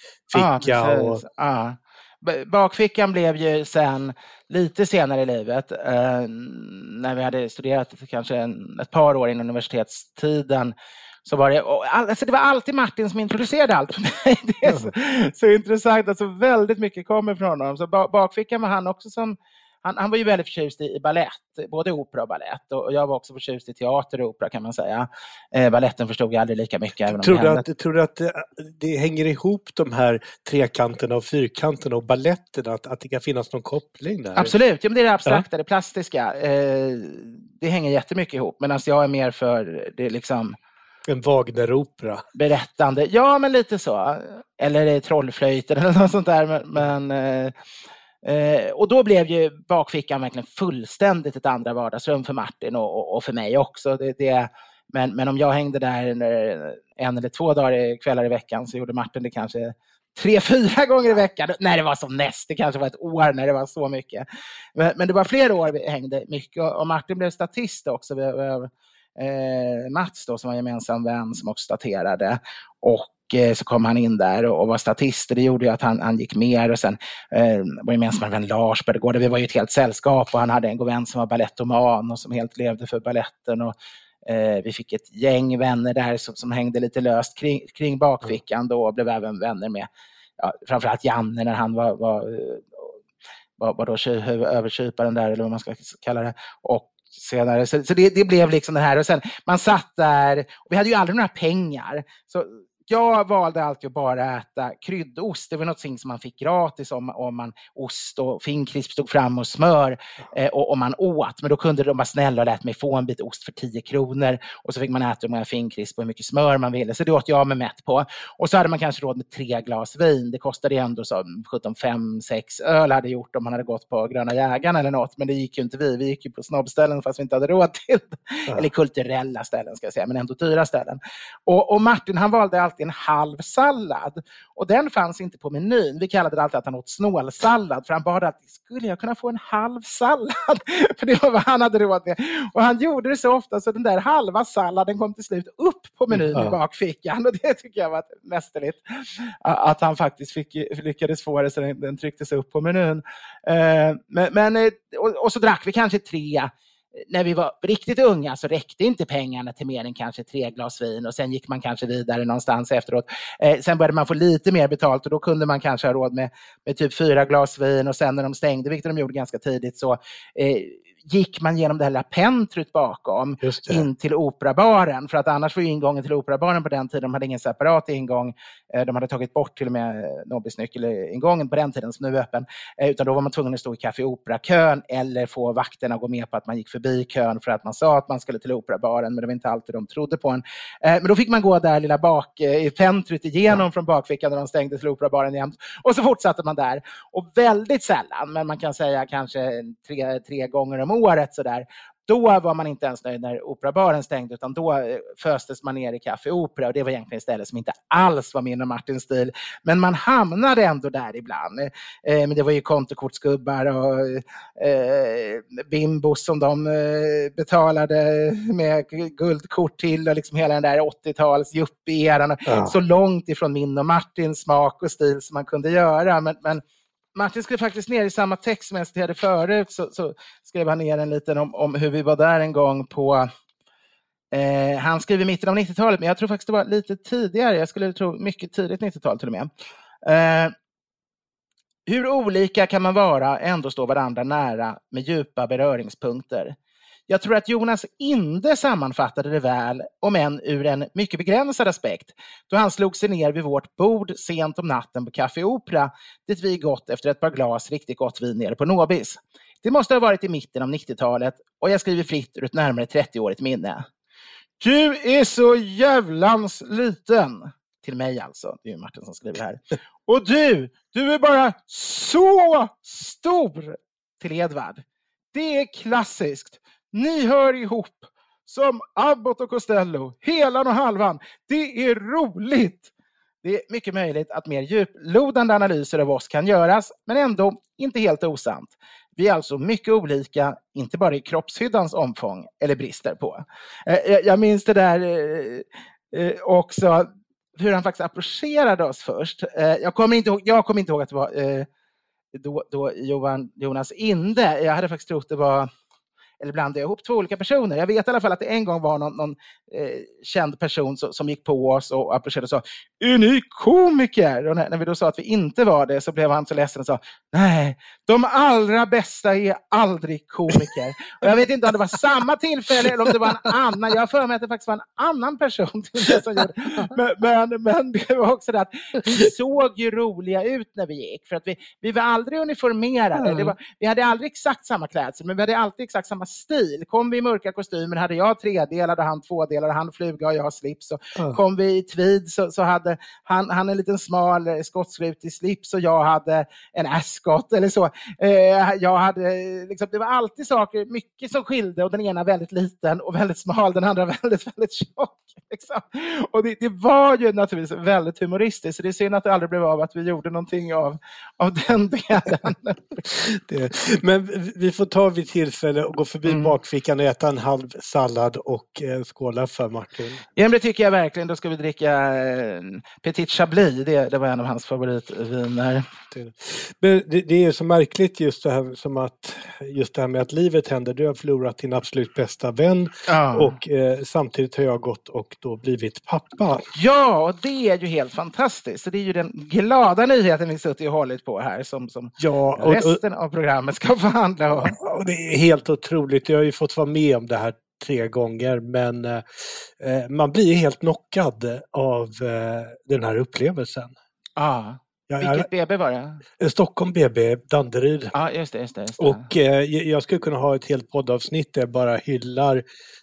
bakficka. Bakfickan blev ju sen lite senare i livet när vi hade studerat kanske ett par år innan universitetstiden. Så var det, alltså det var alltid Martin som introducerade allt för mig. Det är så intressant. Alltså väldigt mycket kommer från honom. Så bakfickan var han också som... Han var ju väldigt förtjust i ballett, både opera och ballett. Och jag var också förtjust i teater och opera kan man säga. Balletten förstod jag aldrig lika mycket. Tror du att det hänger ihop de här trekanterna och fyrkanterna och balletterna? Att det kan finnas någon koppling där? Absolut, ja, men det är det abstrakta, det plastiska. Det hänger jättemycket ihop. Men alltså jag är mer för det liksom... En Wagner-opera. Berättande, ja men lite så. Eller trollflöjter eller något sånt där. Men och då blev ju bakfickan verkligen fullständigt ett andra vardagsrum för Martin och för mig också. Men om jag hängde där 1 eller 2 kvällar i veckan så gjorde Martin det kanske 3-4 gånger i veckan. Nej, det var som näst. Det kanske var ett år när det var så mycket. Men det var flera år vi hängde mycket. Och Martin blev statist också. Mats då, som var gemensam vän som också staterade. Och så kom han in där och var statist. Det gjorde ju att han gick mer. Och sen var gemensam vän Lars Bergård. Vi var ju ett helt sällskap och han hade en god vän som var balettoman och som helt levde för balletten. Och vi fick ett gäng vänner där som hängde lite löst kring bakfickan då och blev även vänner med framförallt Janne när han var då överkyparen där eller vad man ska kalla det. Och senare. Så det blev liksom det här. Och sen man satt där och vi hade ju aldrig några pengar. Så jag valde alltid att bara äta kryddost. Det var något som man fick gratis om man ost och finkrisp stod fram och smör och om man åt. Men då kunde de vara snälla och lät mig få en bit ost för 10 kronor. Och så fick man äta hur många finkrisp och hur mycket smör man ville. Så det åt jag med mätt på. Och så hade man kanske råd med 3 glas vin. Det kostade ändå så 5-6 öl hade gjort om man hade gått på Gröna Jägarna eller något. Men det gick ju inte vi. Vi gick ju på snobbställen fast vi inte hade råd till. Eller kulturella ställen ska jag säga. Men ändå dyra ställen. Och Martin han valde alltid alltid en halv sallad. Och den fanns inte på menyn. Vi kallade det alltid att han åt snålsallad. För han bad att skulle jag kunna få en halv sallad? För det var vad han hade råd med. Och han gjorde det så ofta så den där halva salladen kom till slut upp på menyn i bakfickan. Och det tycker jag var mästerligt. Att han faktiskt lyckades få det så den trycktes upp på menyn. Och så drack vi kanske 3. När vi var riktigt unga så räckte inte pengarna till mer än kanske 3 glas vin. Och sen gick man kanske vidare någonstans efteråt. Sen började man få lite mer betalt och då kunde man kanske ha råd med typ 4 glas vin. Och sen när de stängde, vilket de gjorde ganska tidigt, så gick man genom det här lilla pentrut bakom in till operabaren. För att annars var ju ingången till operabaren på den tiden, de hade ingen separat ingång. De hade tagit bort till och med Nobis nyckelingången på den tiden som nu är öppen. Utan då var man tvungen att stå i Café Opera-kön eller få vakterna att gå med på att man gick förbi kön för att man sa att man skulle till operabaren. Men det var inte alltid de trodde på en. Men då fick man gå där lilla bak i pentrut igenom från bakfickan när de stängde till operabaren jämt. Och så fortsatte man där. Och väldigt sällan, men man kan säga kanske 3 gånger om året så där. Då var man inte ens nöjd när operabaren stängde, utan då föstes man ner i Café Opera, och det var egentligen ett ställe som inte alls var min och Martins stil. Men man hamnade ändå där ibland. Men det var ju kontokortsgubbar och bimbos som de betalade med guldkort till, och liksom hela den där 80-tals yuppie-eran. Så långt ifrån min och Martins smak och stil som man kunde göra. Men Martin skrev faktiskt ner i samma text som jag citerade förut, så skrev han ner en liten om hur vi var där en gång på... han skrev i mitten av 90-talet, men jag tror faktiskt det var lite tidigare. Jag skulle tro mycket tidigt 90-tal till och med. Hur olika kan man vara, ändå stå varandra nära med djupa beröringspunkter? Jag tror att Jonas Inde sammanfattade det väl, om än ur en mycket begränsad aspekt, då han slog sig ner vid vårt bord sent om natten på Café Opera, dit vi gått efter ett par glas riktigt gott vin nere på Nobis. Det måste ha varit i mitten av 90-talet, och jag skriver fritt ur ett närmare 30-årigt minne. Du är så jävlans liten. Till mig alltså, det är ju Martin som skriver här. Och du är bara så stor. Till Edvard. Det är klassiskt. Ni hör ihop som Abbott och Costello, helan och halvan. Det är roligt. Det är mycket möjligt att mer djuplodande analyser av oss kan göras, men ändå inte helt osant. Vi är alltså mycket olika, inte bara i kroppshyddans omfång eller brister på. Jag minns det där också, hur han faktiskt approcherade oss först. Jag kommer inte ihåg att det var då Jonas Inde. Jag hade faktiskt trott det var... Eller blandade ihop 2 olika personer. Jag vet i alla fall att det en gång var någon känd person som gick på oss och approcherade och sa: är ni komiker? Och när vi då sa att vi inte var det, så blev han så ledsen och sa: nej, de allra bästa är aldrig komiker. Och jag vet inte om det var samma tillfälle eller om det var en annan. Jag har för mig att det faktiskt var en annan person till det som gjorde. Men det var också det att vi såg ju roliga ut när vi gick. För att vi var aldrig uniformerade. Vi hade aldrig exakt samma klädsel, men vi hade alltid exakt samma stil. Kom vi i mörka kostymer hade jag 3-delad och han 2-delad, han fluga och jag slips. Och kom vi i tweed så hade han en liten smal skottskrutig slips och jag hade en ascot eller så. Jag hade liksom, det var alltid saker, mycket som skilde, och den ena väldigt liten och väldigt smal, den andra väldigt, väldigt tjock. Liksom. Och det var ju naturligtvis väldigt humoristiskt, så det är synd att det aldrig blev av att vi gjorde någonting av den delen. Men vi får ta vid tillfälle och gå förbi bakfickan och äta en halv sallad och skåla för Martin. Ja, men det tycker jag verkligen. Då ska vi dricka Petit Chablis. Det var en av hans favoritviner. Men det är så märkligt just det här med att livet händer. Du har förlorat din absolut bästa vän och samtidigt har jag gått och då blivit pappa. Ja, och det är ju helt fantastiskt. Så det är ju den glada nyheten vi suttit och hållit på här som resten av programmet ska få handla om. Och det är helt otroligt. Jag har ju fått vara med om det här 3 gånger, men man blir helt knockad av den här upplevelsen. Vilket BB var det? Stockholm BB, Danderyd. Ja, just det. Och jag skulle kunna ha ett helt poddavsnitt där jag bara hyllar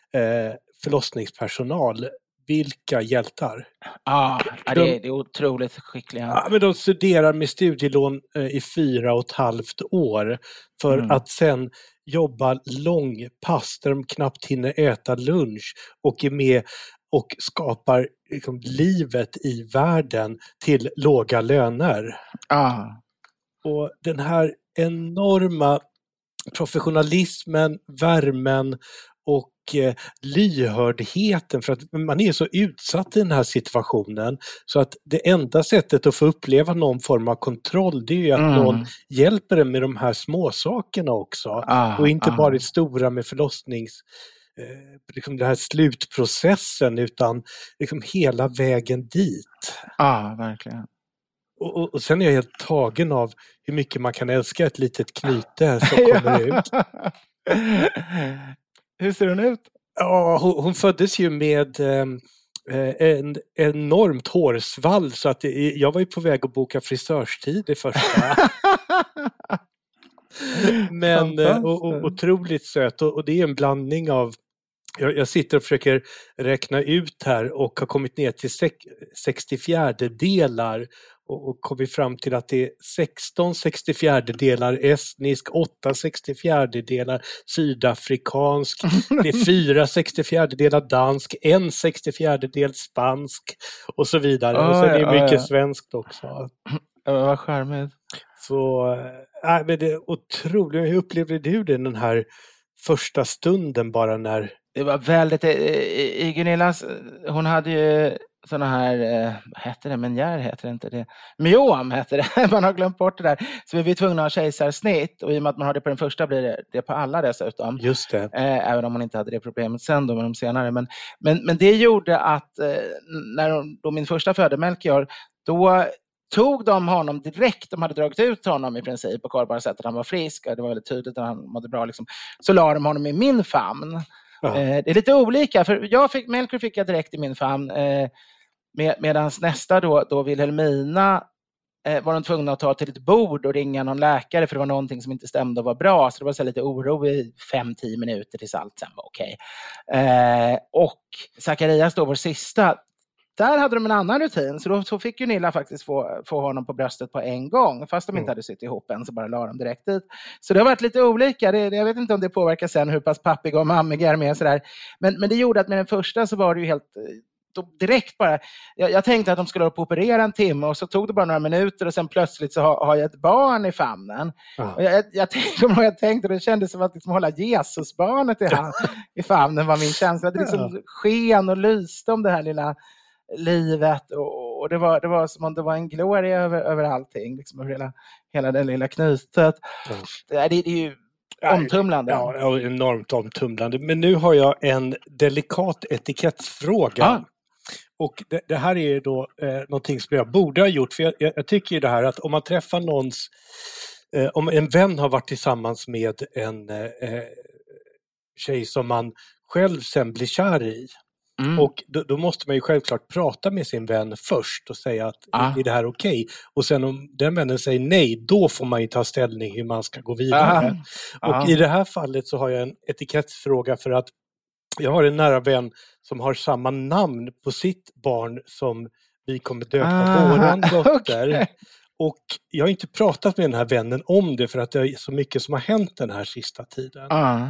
förlossningspersonal. Vilka hjältar. Det är otroligt skickliga. Ja, men de studerar med studielån i 4,5 år för att sen jobba långpass där de knappt hinner äta lunch och är med och skapar liksom, livet i världen till låga löner. Och den här enorma professionalismen, värmen och lyhördheten, för att man är så utsatt i den här situationen så att det enda sättet att få uppleva någon form av kontroll, det är ju att någon hjälper en med de här små sakerna också och inte bara det stora med liksom den här slutprocessen, utan liksom hela vägen dit. Ja, verkligen. Och sen är jag helt tagen av hur mycket man kan älska ett litet knyte som kommer ut. Hur ser hon ut? Ja, hon föddes ju med en enormt hårsvall, så att jag var ju på väg att boka frisörstid i första. Men otroligt söt, och det är en blandning av, jag sitter och försöker räkna ut här och har kommit ner till 64-delar och kommit fram till att det är 16 64-delar estnisk, 8 64-delar sydafrikansk, det är 4 64-delar dansk, 1 64-del spansk och så vidare. Och så är det mycket svenskt också. Vad charmigt. Så, men det är otroligt. Hur upplevde du den här första stunden bara när... Det var väldigt... I Gunillas, hon hade ju såna här... vad heter det? Menjär heter det inte det. Myom heter det. Man har glömt bort det där. Så vi var tvungna att ha kejsarsnitt. Och i och med att man har det på den första blir det på alla dessutom. Just det. Även om hon inte hade det problemet sen då med de senare. Men det gjorde att när min första födde Melchior, då tog de honom direkt. De hade dragit ut honom i princip och kollade bara sett att han var frisk. Det var väldigt tydligt att han mådde bra. Liksom. Så la de honom i min famn. Ja. Det är lite olika. För Melchior fick jag direkt i min famn. Medan nästa då Wilhelmina var de tvungna att ta till ett bord och ringa någon läkare. För det var någonting som inte stämde och var bra. Så det var så lite oro i 5-10 minuter tills allt sen var okej. Och Zacharias då, vår sista... Där hade de en annan rutin, så fick Gunilla faktiskt få honom på bröstet på en gång. Fast de inte hade sytt ihop än, så bara la de direkt dit. Så det har varit lite olika. Jag vet inte om det påverkar sen hur pass pappiga och mammiga är med. Sådär. Men det gjorde att med den första så var det ju helt... direkt bara, jag tänkte att de skulle på operera en timme och så tog det bara några minuter och sen plötsligt så har jag ett barn i famnen. Och jag tänkte det kändes som att liksom hålla Jesusbarnet i famnen var min känsla. Det liksom sken och lyste om det här lilla livet och det var som om det var en gloria över allting, liksom över hela det lilla knytet. Det är ju omtumlande. Ja, enormt omtumlande. Men nu har jag en delikat etikettsfråga. Och det här är då någonting som jag borde ha gjort, för jag tycker ju det här att om man träffar om en vän har varit tillsammans med en tjej som man själv sen blir kär i. Och då måste man ju självklart prata med sin vän först och säga att är det här okej? Och sen om den vännen säger nej, då får man ju ta ställning hur man ska gå vidare. Och i det här fallet så har jag en etikettsfråga, för att jag har en nära vän som har samma namn på sitt barn som vi kommer döpa våran dotter. Okay. Och jag har inte pratat med den här vännen om det, för att det är så mycket som har hänt den här sista tiden.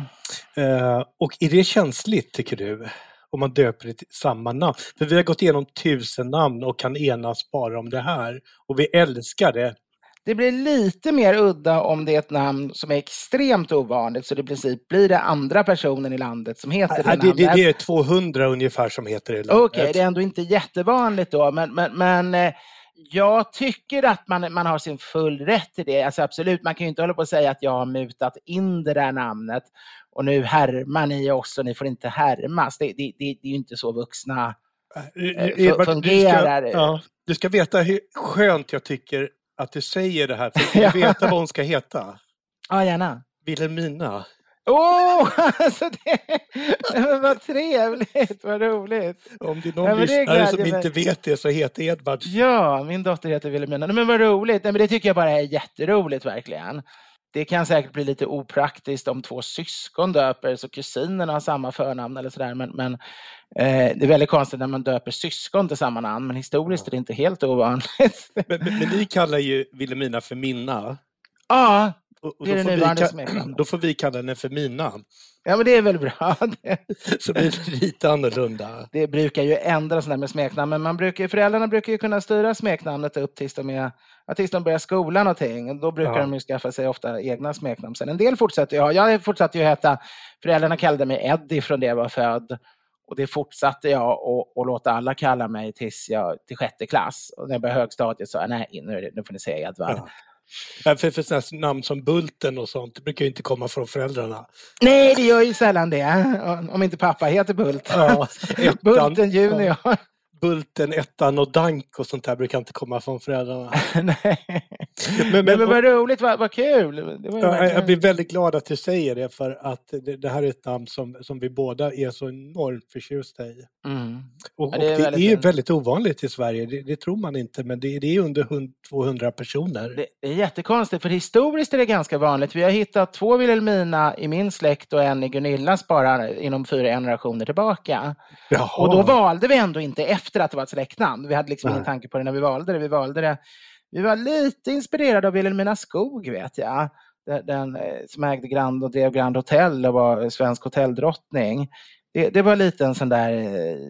Och är det känsligt, tycker du? Om man döper det till samma namn. För vi har gått igenom 1000 namn och kan enas bara om det här. Och vi älskar det. Det blir lite mer udda om det är ett namn som är extremt ovanligt. Så det i princip blir det andra personen i landet som heter det namnet. Det är 200 ungefär som heter det i landet. Okej, det är ändå inte jättevanligt då. Men jag tycker att man har sin full rätt till det. Alltså absolut, man kan ju inte hålla på att säga att jag har mutat in det där namnet. Och nu härmar ni oss och ni får inte härmas. Det är ju inte så vuxna fungerar. Du ska veta hur skönt jag tycker att du säger det här. För jag vet vad hon ska heta. Ja, gärna. Wilhelmina. Alltså det var trevligt, vad roligt. Om det är någon lyssnare som inte vet det, så heter Edvard. Ja, min dotter heter Wilhelmina. Men vad roligt. Men det tycker jag bara är jätteroligt verkligen. Det kan säkert bli lite opraktiskt om 2 syskon döper så kusinerna har samma förnamn eller sådär. Men det är väldigt konstigt när man döper syskon till samma namn. Men historiskt är det inte helt ovanligt. Men ni kallar ju Wilhelmina för Minna. Ja, Och det är det nuvarande smeknamnet. Då får vi kalla henne för Mina. Ja, men det är väl bra. Så blir det lite annorlunda. Det brukar ju ändras med smeknamn, men föräldrarna brukar ju kunna styra smeknamnet upp tills de börjar skolan och ting. Då brukar de ju skaffa sig ofta egna smeknamn. Sen en del fortsätter jag fortsatte ju heta, föräldrarna kallade mig Eddie från det jag var född. Och det fortsatte jag och låta alla kalla mig till 6:e klass. Och när jag började högstadiet så nej, nu får ni säga Edvard. Ja. För sådana namn som Bulten och sånt, det brukar ju inte komma från föräldrarna. Nej, det gör ju sällan det. Om inte pappa heter Bulten. Ja, Bulten Junior. Ja. Bulten, Ettan och Dank och sånt där brukar inte komma från föräldrarna. Nej. Men vad roligt, vad kul. Jag blir väldigt glad att du säger det, för att det här är ett namn som vi båda är så enormt förtjusta i. Och det är väldigt ovanligt i Sverige, det tror man inte, men det är under 200 personer. Det är jättekonstigt, för historiskt är det ganska vanligt. Vi har hittat 2 Wilhelmina i min släkt och en i Gunillas bara inom 4 generationer tillbaka. Jaha. Och då valde vi ändå inte efter att det var ett släktnamn. Vi hade liksom ingen tanke på det när vi valde det. Vi var lite inspirerade av Wilhelmina Skog, vet jag. Den som ägde Grand och drev Grand Hotel och var svensk hotelldrottning. Det var lite en sån där...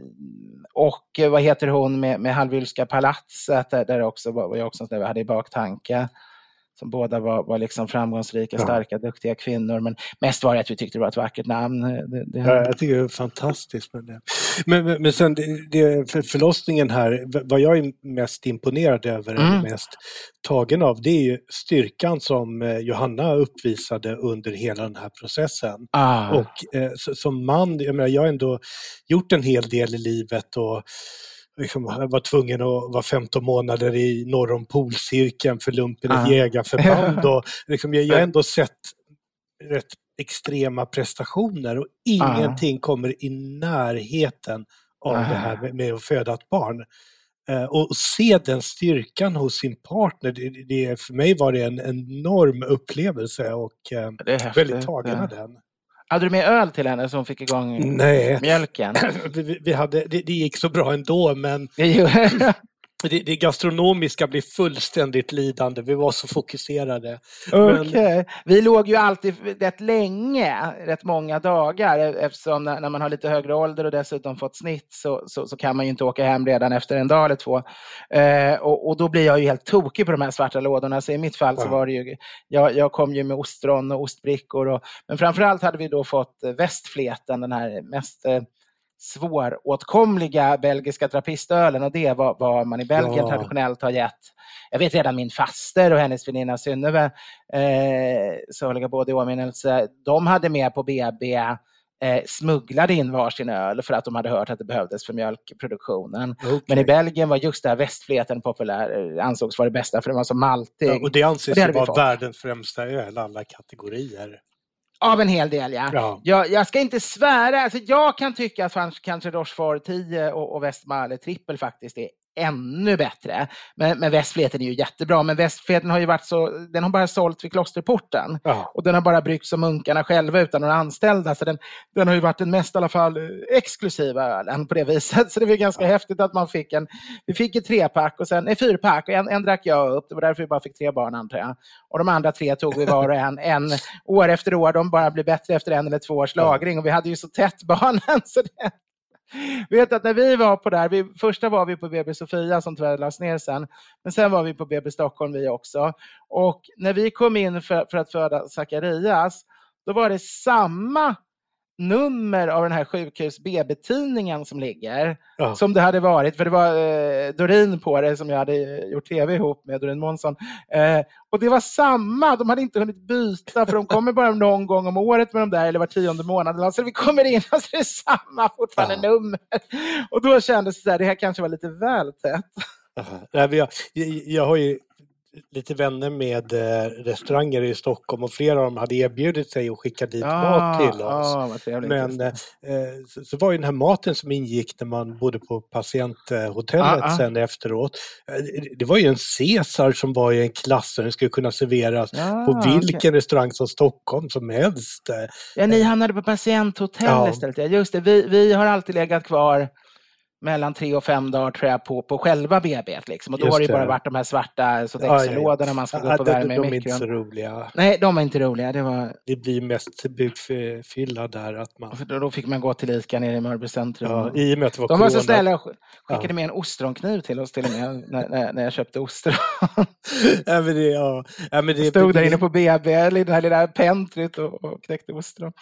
Och vad heter hon med Hallwylska palatset, där också var jag också vi hade i baktanke. Som båda var liksom framgångsrika, starka, duktiga kvinnor. Men mest var det att vi tyckte det var ett vackert namn. Jag tycker det är fantastiskt med det. Men sen förlossningen här, vad jag är mest imponerad över, eller mest tagen av, det är ju styrkan som Johanna uppvisade under hela den här processen. Och som man, jag har ändå gjort en hel del i livet och liksom, jag var tvungen att vara 15 månader i norr om polcirkeln för lumpen i jägarförband. Och liksom, jag har ändå sett rätt extrema prestationer och ingenting kommer i närheten av det här med att föda ett barn. Och se den styrkan hos sin partner, för mig var det en enorm upplevelse och väldigt tagen av den. Hade du med öl till henne som fick igång mjölken? Det gick så bra ändå, men det gastronomiska blev fullständigt lidande. Vi var så fokuserade. Okej. Vi låg ju alltid rätt många dagar, eftersom när man har lite högre ålder och dessutom fått snitt så kan man ju inte åka hem redan efter en dag eller 2. Och då blir jag ju helt tokig på de här svarta lådorna. Så i mitt fall så var det ju, jag kom ju med ostron och ostbrickor. Men framförallt hade vi då fått västfleten, den här mest svåråtkomliga belgiska trappistölen, och det var vad man i Belgien traditionellt har gett. Jag vet redan min faster och hennes väninna Synnöve, så båda i åminnelse, de hade med på BB smugglade in varsin öl för att de hade hört att det behövdes för mjölkproduktionen. Men i Belgien var just det här västfleten populär, ansågs vara det bästa för den var så maltig. Och det anses ju vara världens främsta öl, alla kategorier. Av en hel del, jag ska inte svära. Alltså, jag kan tycka att kanske Rochefort 10 och Westmalle trippel faktiskt är ännu bättre. Men västfleten är ju jättebra. Men västfleten har ju varit den har bara sålt vid klosterporten. Och den har bara bryggts av munkarna själva utan några anställda. Så den har ju varit den mest i alla fall exklusiva ölen på det viset. Så det var ganska häftigt att vi fick ett 3-pack och sen 4-pack. Och en drack jag upp. Det var därför vi bara fick 3 barn, antar jag. Och de andra 3 tog vi var och en år efter år. De bara blev bättre efter 1 eller 2 års lagring. Och vi hade ju så tätt barnen. Så vet att när vi var på där, första var vi på BB Sofia som tyvärr lades ner sen, men sen var vi på BB Stockholm vi också, och när vi kom in för att föda Zacharias, då var det samma nummer av den här sjukhus BB-tidningen som ligger som det hade varit, för det var Doreen på det som jag hade gjort tv ihop med Doreen Månsson, och det var samma, de hade inte hunnit byta för de kommer bara någon gång om året med de där, eller var 10:e månad, alltså vi kommer in och så är det samma fortfarande nummer, och då kändes det här kanske var lite väl tätt. Jag har ju lite vänner med restauranger i Stockholm och flera av dem hade erbjudit sig att skicka dit mat till oss. Men så var ju den här maten som ingick när man bodde på patienthotellet sen efteråt. Det var ju en Caesar som var i en klass där den skulle kunna serveras på vilken restaurang som Stockholm som helst. Ja, ni hamnade på patienthotellet istället. Just det, vi har alltid legat kvar mellan 3 och 5 dagar tror jag på själva BB liksom. Och då Just har det ju det. bara varit de här svarta Sodexo-lådorna man ska gå upp och värma i de är mikron. inte så roliga. Nej, de är inte roliga. Det blir mest bukfylla där. Att man... Då fick man gå till Ica nere i Mörby centrum. Ja, i och med att det var de var så corona. snälla och skickade med en ostronkniv till oss till och med när jag köpte ostron. Det stod där inne på BB, i det här lilla pentryt och knäckte ostron.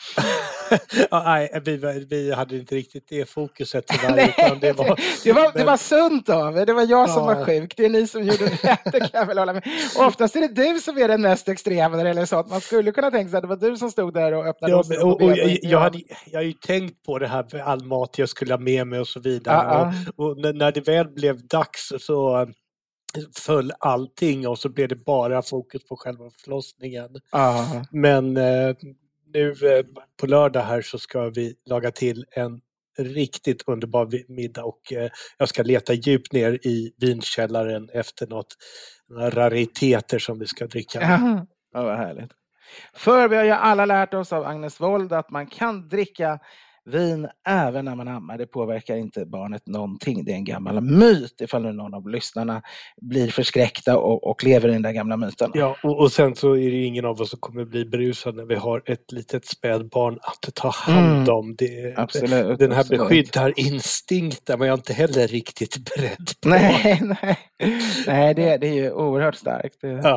Vi hade inte riktigt det fokuset Nej, det var sunt av er. Det var jag som var sjuk. Det är ni som gjorde rätt, det kan jag väl hålla med. Och oftast är det du som är den mest extrema när det gäller sånt. Man skulle kunna tänka sig att det var du som stod där och öppnade ostron på BB. Jag har ju tänkt på det här med all mat jag skulle ha med mig och så vidare. Och när det väl blev dags så föll allting och så blev det bara fokus på själva förlossningen. Men nu på lördag här så ska vi laga till en riktigt underbar middag och jag ska leta djupt ner i vinkällaren efter några rariteter som vi ska dricka. Ja, vad härligt. För vi har ju alla lärt oss av Agnes Wold att man kan dricka vin även när man ammar. Det påverkar inte barnet någonting. Det är en gammal myt ifall nu någon av lyssnarna blir förskräckta och lever i den där gamla myten. Ja, och sen så är det ingen av oss som kommer bli berusad när vi har ett litet spädbarn att ta hand om. Absolut, den här beskyddarinstinkten var jag inte heller riktigt beredd på. Nej, det är ju oerhört starkt.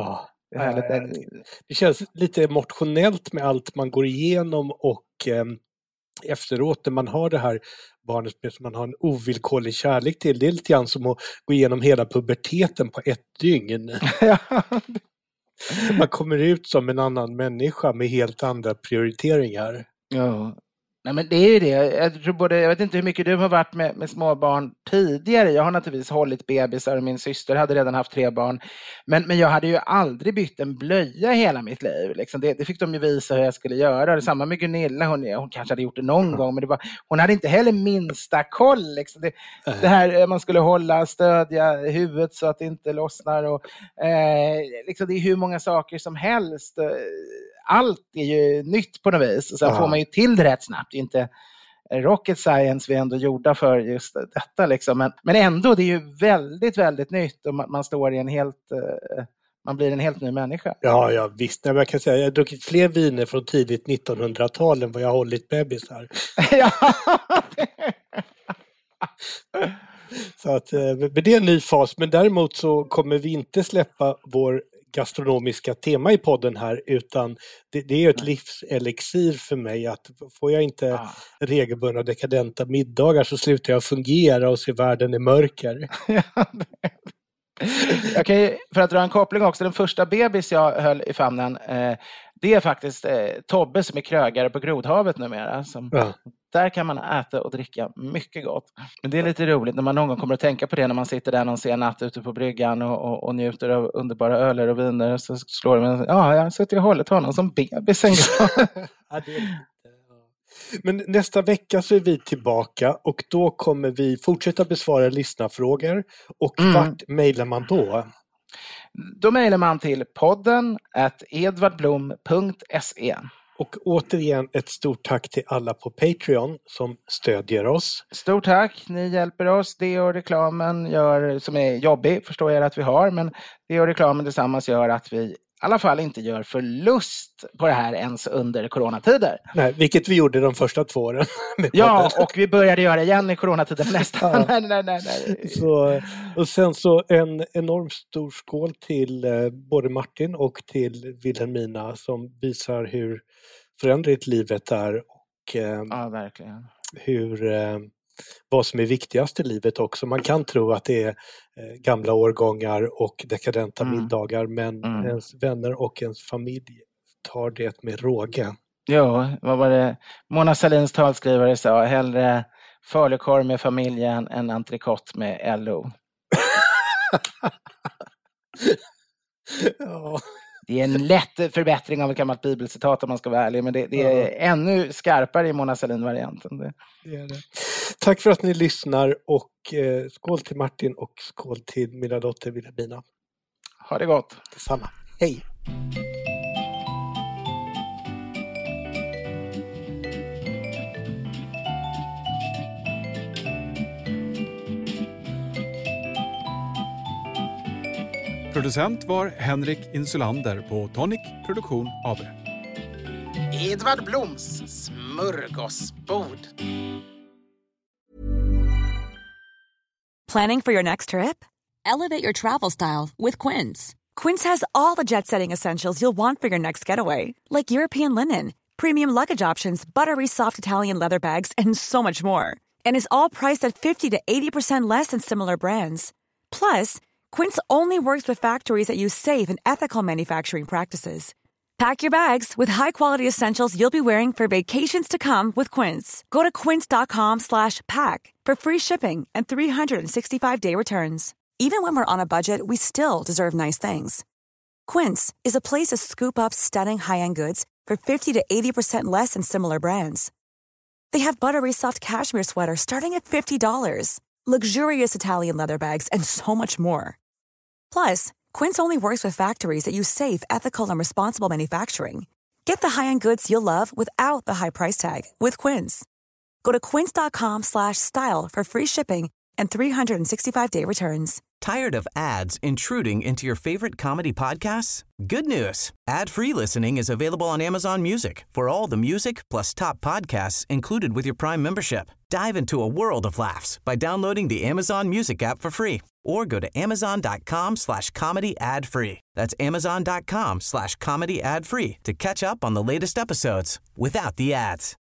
Det känns lite emotionellt med allt man går igenom och efteråt när man har det här barnet som man har en ovillkorlig kärlek till. Det är lite grann som att gå igenom hela puberteten på ett dygn. Man kommer ut som en annan människa med helt andra prioriteringar. Ja. Nej, men det är ju det. Jag vet inte hur mycket du har varit med små barn tidigare. Jag har naturligtvis hållit bebisar och min syster hade redan haft 3 barn. Men jag hade ju aldrig bytt en blöja hela mitt liv. Liksom. Det fick de ju visa hur jag skulle göra. Det med Gunilla, hon kanske hade gjort det någon gång. Men hon hade inte heller minsta koll. Liksom. Det här man skulle stödja huvudet så att det inte lossnar. Och, liksom, det är hur många saker som helst. Allt är ju nytt på något vis. Och sen får man ju till det rätt snabbt. Det är inte rocket science vi är ändå gjorda för just detta. Liksom. Men ändå, det är ju väldigt, väldigt nytt. Och man står i man blir en helt ny människa. Ja, visst. Jag kan säga, jag har druckit fler viner från tidigt 1900-tal än vad jag har hållit bebisar. Ja. Så att, det är en ny fas. Men däremot så kommer vi inte släppa vår gastronomiska tema i podden här, utan det är ett livselixir för mig att får jag inte regelbundna dekadenta middagar så slutar jag fungera och se världen i mörker. Okej, för att dra en koppling också, den första bebis jag höll i famnen, det är faktiskt Tobbe som är krögare på Grodhavet numera. Där kan man äta och dricka mycket gott. Men det är lite roligt när man någon gång kommer att tänka på det när man sitter där någon sen natt ute på bryggan och njuter av underbara öler och viner. Och så slår det mig, jag sitter och hållit honom som bebis en gång. Men nästa vecka så är vi tillbaka och då kommer vi fortsätta besvara lyssnarfrågor. Och vart mejlar man då? Då mejlar man till podden@edvardblom.se. Och återigen ett stort tack till alla på Patreon som stödjer oss. Stort tack, ni hjälper oss. Det och reklamen som är jobbig, förstår jag att vi har. Men det och reklamen tillsammans gör att vi i alla fall inte gör förlust på det här ens under coronatider. Nej, vilket vi gjorde de första 2 åren. Ja, och vi började göra igen i coronatider nästan. Nej. Så, och sen så en enormt stor skål till både Martin och till Wilhelmina som visar hur förändrat livet är och verkligen. Vad som är viktigast i livet också. Man kan tro att det är gamla årgångar och dekadenta middagar, men ens vänner och ens familj tar det med råge. Ja, vad var det? Mona Sahlins talskrivare sa, hellre falukorv med familjen än entrecote med LO. Ja. Det är en lätt förbättring av ett gammalt bibelcitat om man ska vara ärlig, men det är ännu skarpare i Mona Sahlin-varianten. Det är det. Tack för att ni lyssnar och skål till Martin och skål till mina dotter Wilhelmina. Ha det gott. Detsamma. Hej! Producent var Henrik Insulander på Tonic Produktion AB. Edvard Bloms smörgåsbord. Planning for your next trip? Elevate your travel style with Quince. Quince has all the jet-setting essentials you'll want for your next getaway, like European linen, premium luggage options, buttery soft Italian leather bags, and so much more. And is all priced at 50 to 80% less than similar brands. Plus, Quince only works with factories that use safe and ethical manufacturing practices. Pack your bags with high-quality essentials you'll be wearing for vacations to come with Quince. Go to quince.com/pack for free shipping and 365-day returns. Even when we're on a budget, we still deserve nice things. Quince is a place to scoop up stunning high-end goods for 50 to 80% less than similar brands. They have buttery soft cashmere sweaters starting at $50, luxurious Italian leather bags, and so much more. Plus, Quince only works with factories that use safe, ethical, and responsible manufacturing. Get the high-end goods you'll love without the high price tag with Quince. Go to quince.com/style for free shipping and 365-day returns. Tired of ads intruding into your favorite comedy podcasts? Good news. Ad-free listening is available on Amazon Music for all the music plus top podcasts included with your Prime membership. Dive into a world of laughs by downloading the Amazon Music app for free or go to amazon.com/comedy ad-free. That's amazon.com/comedy ad-free to catch up on the latest episodes without the ads.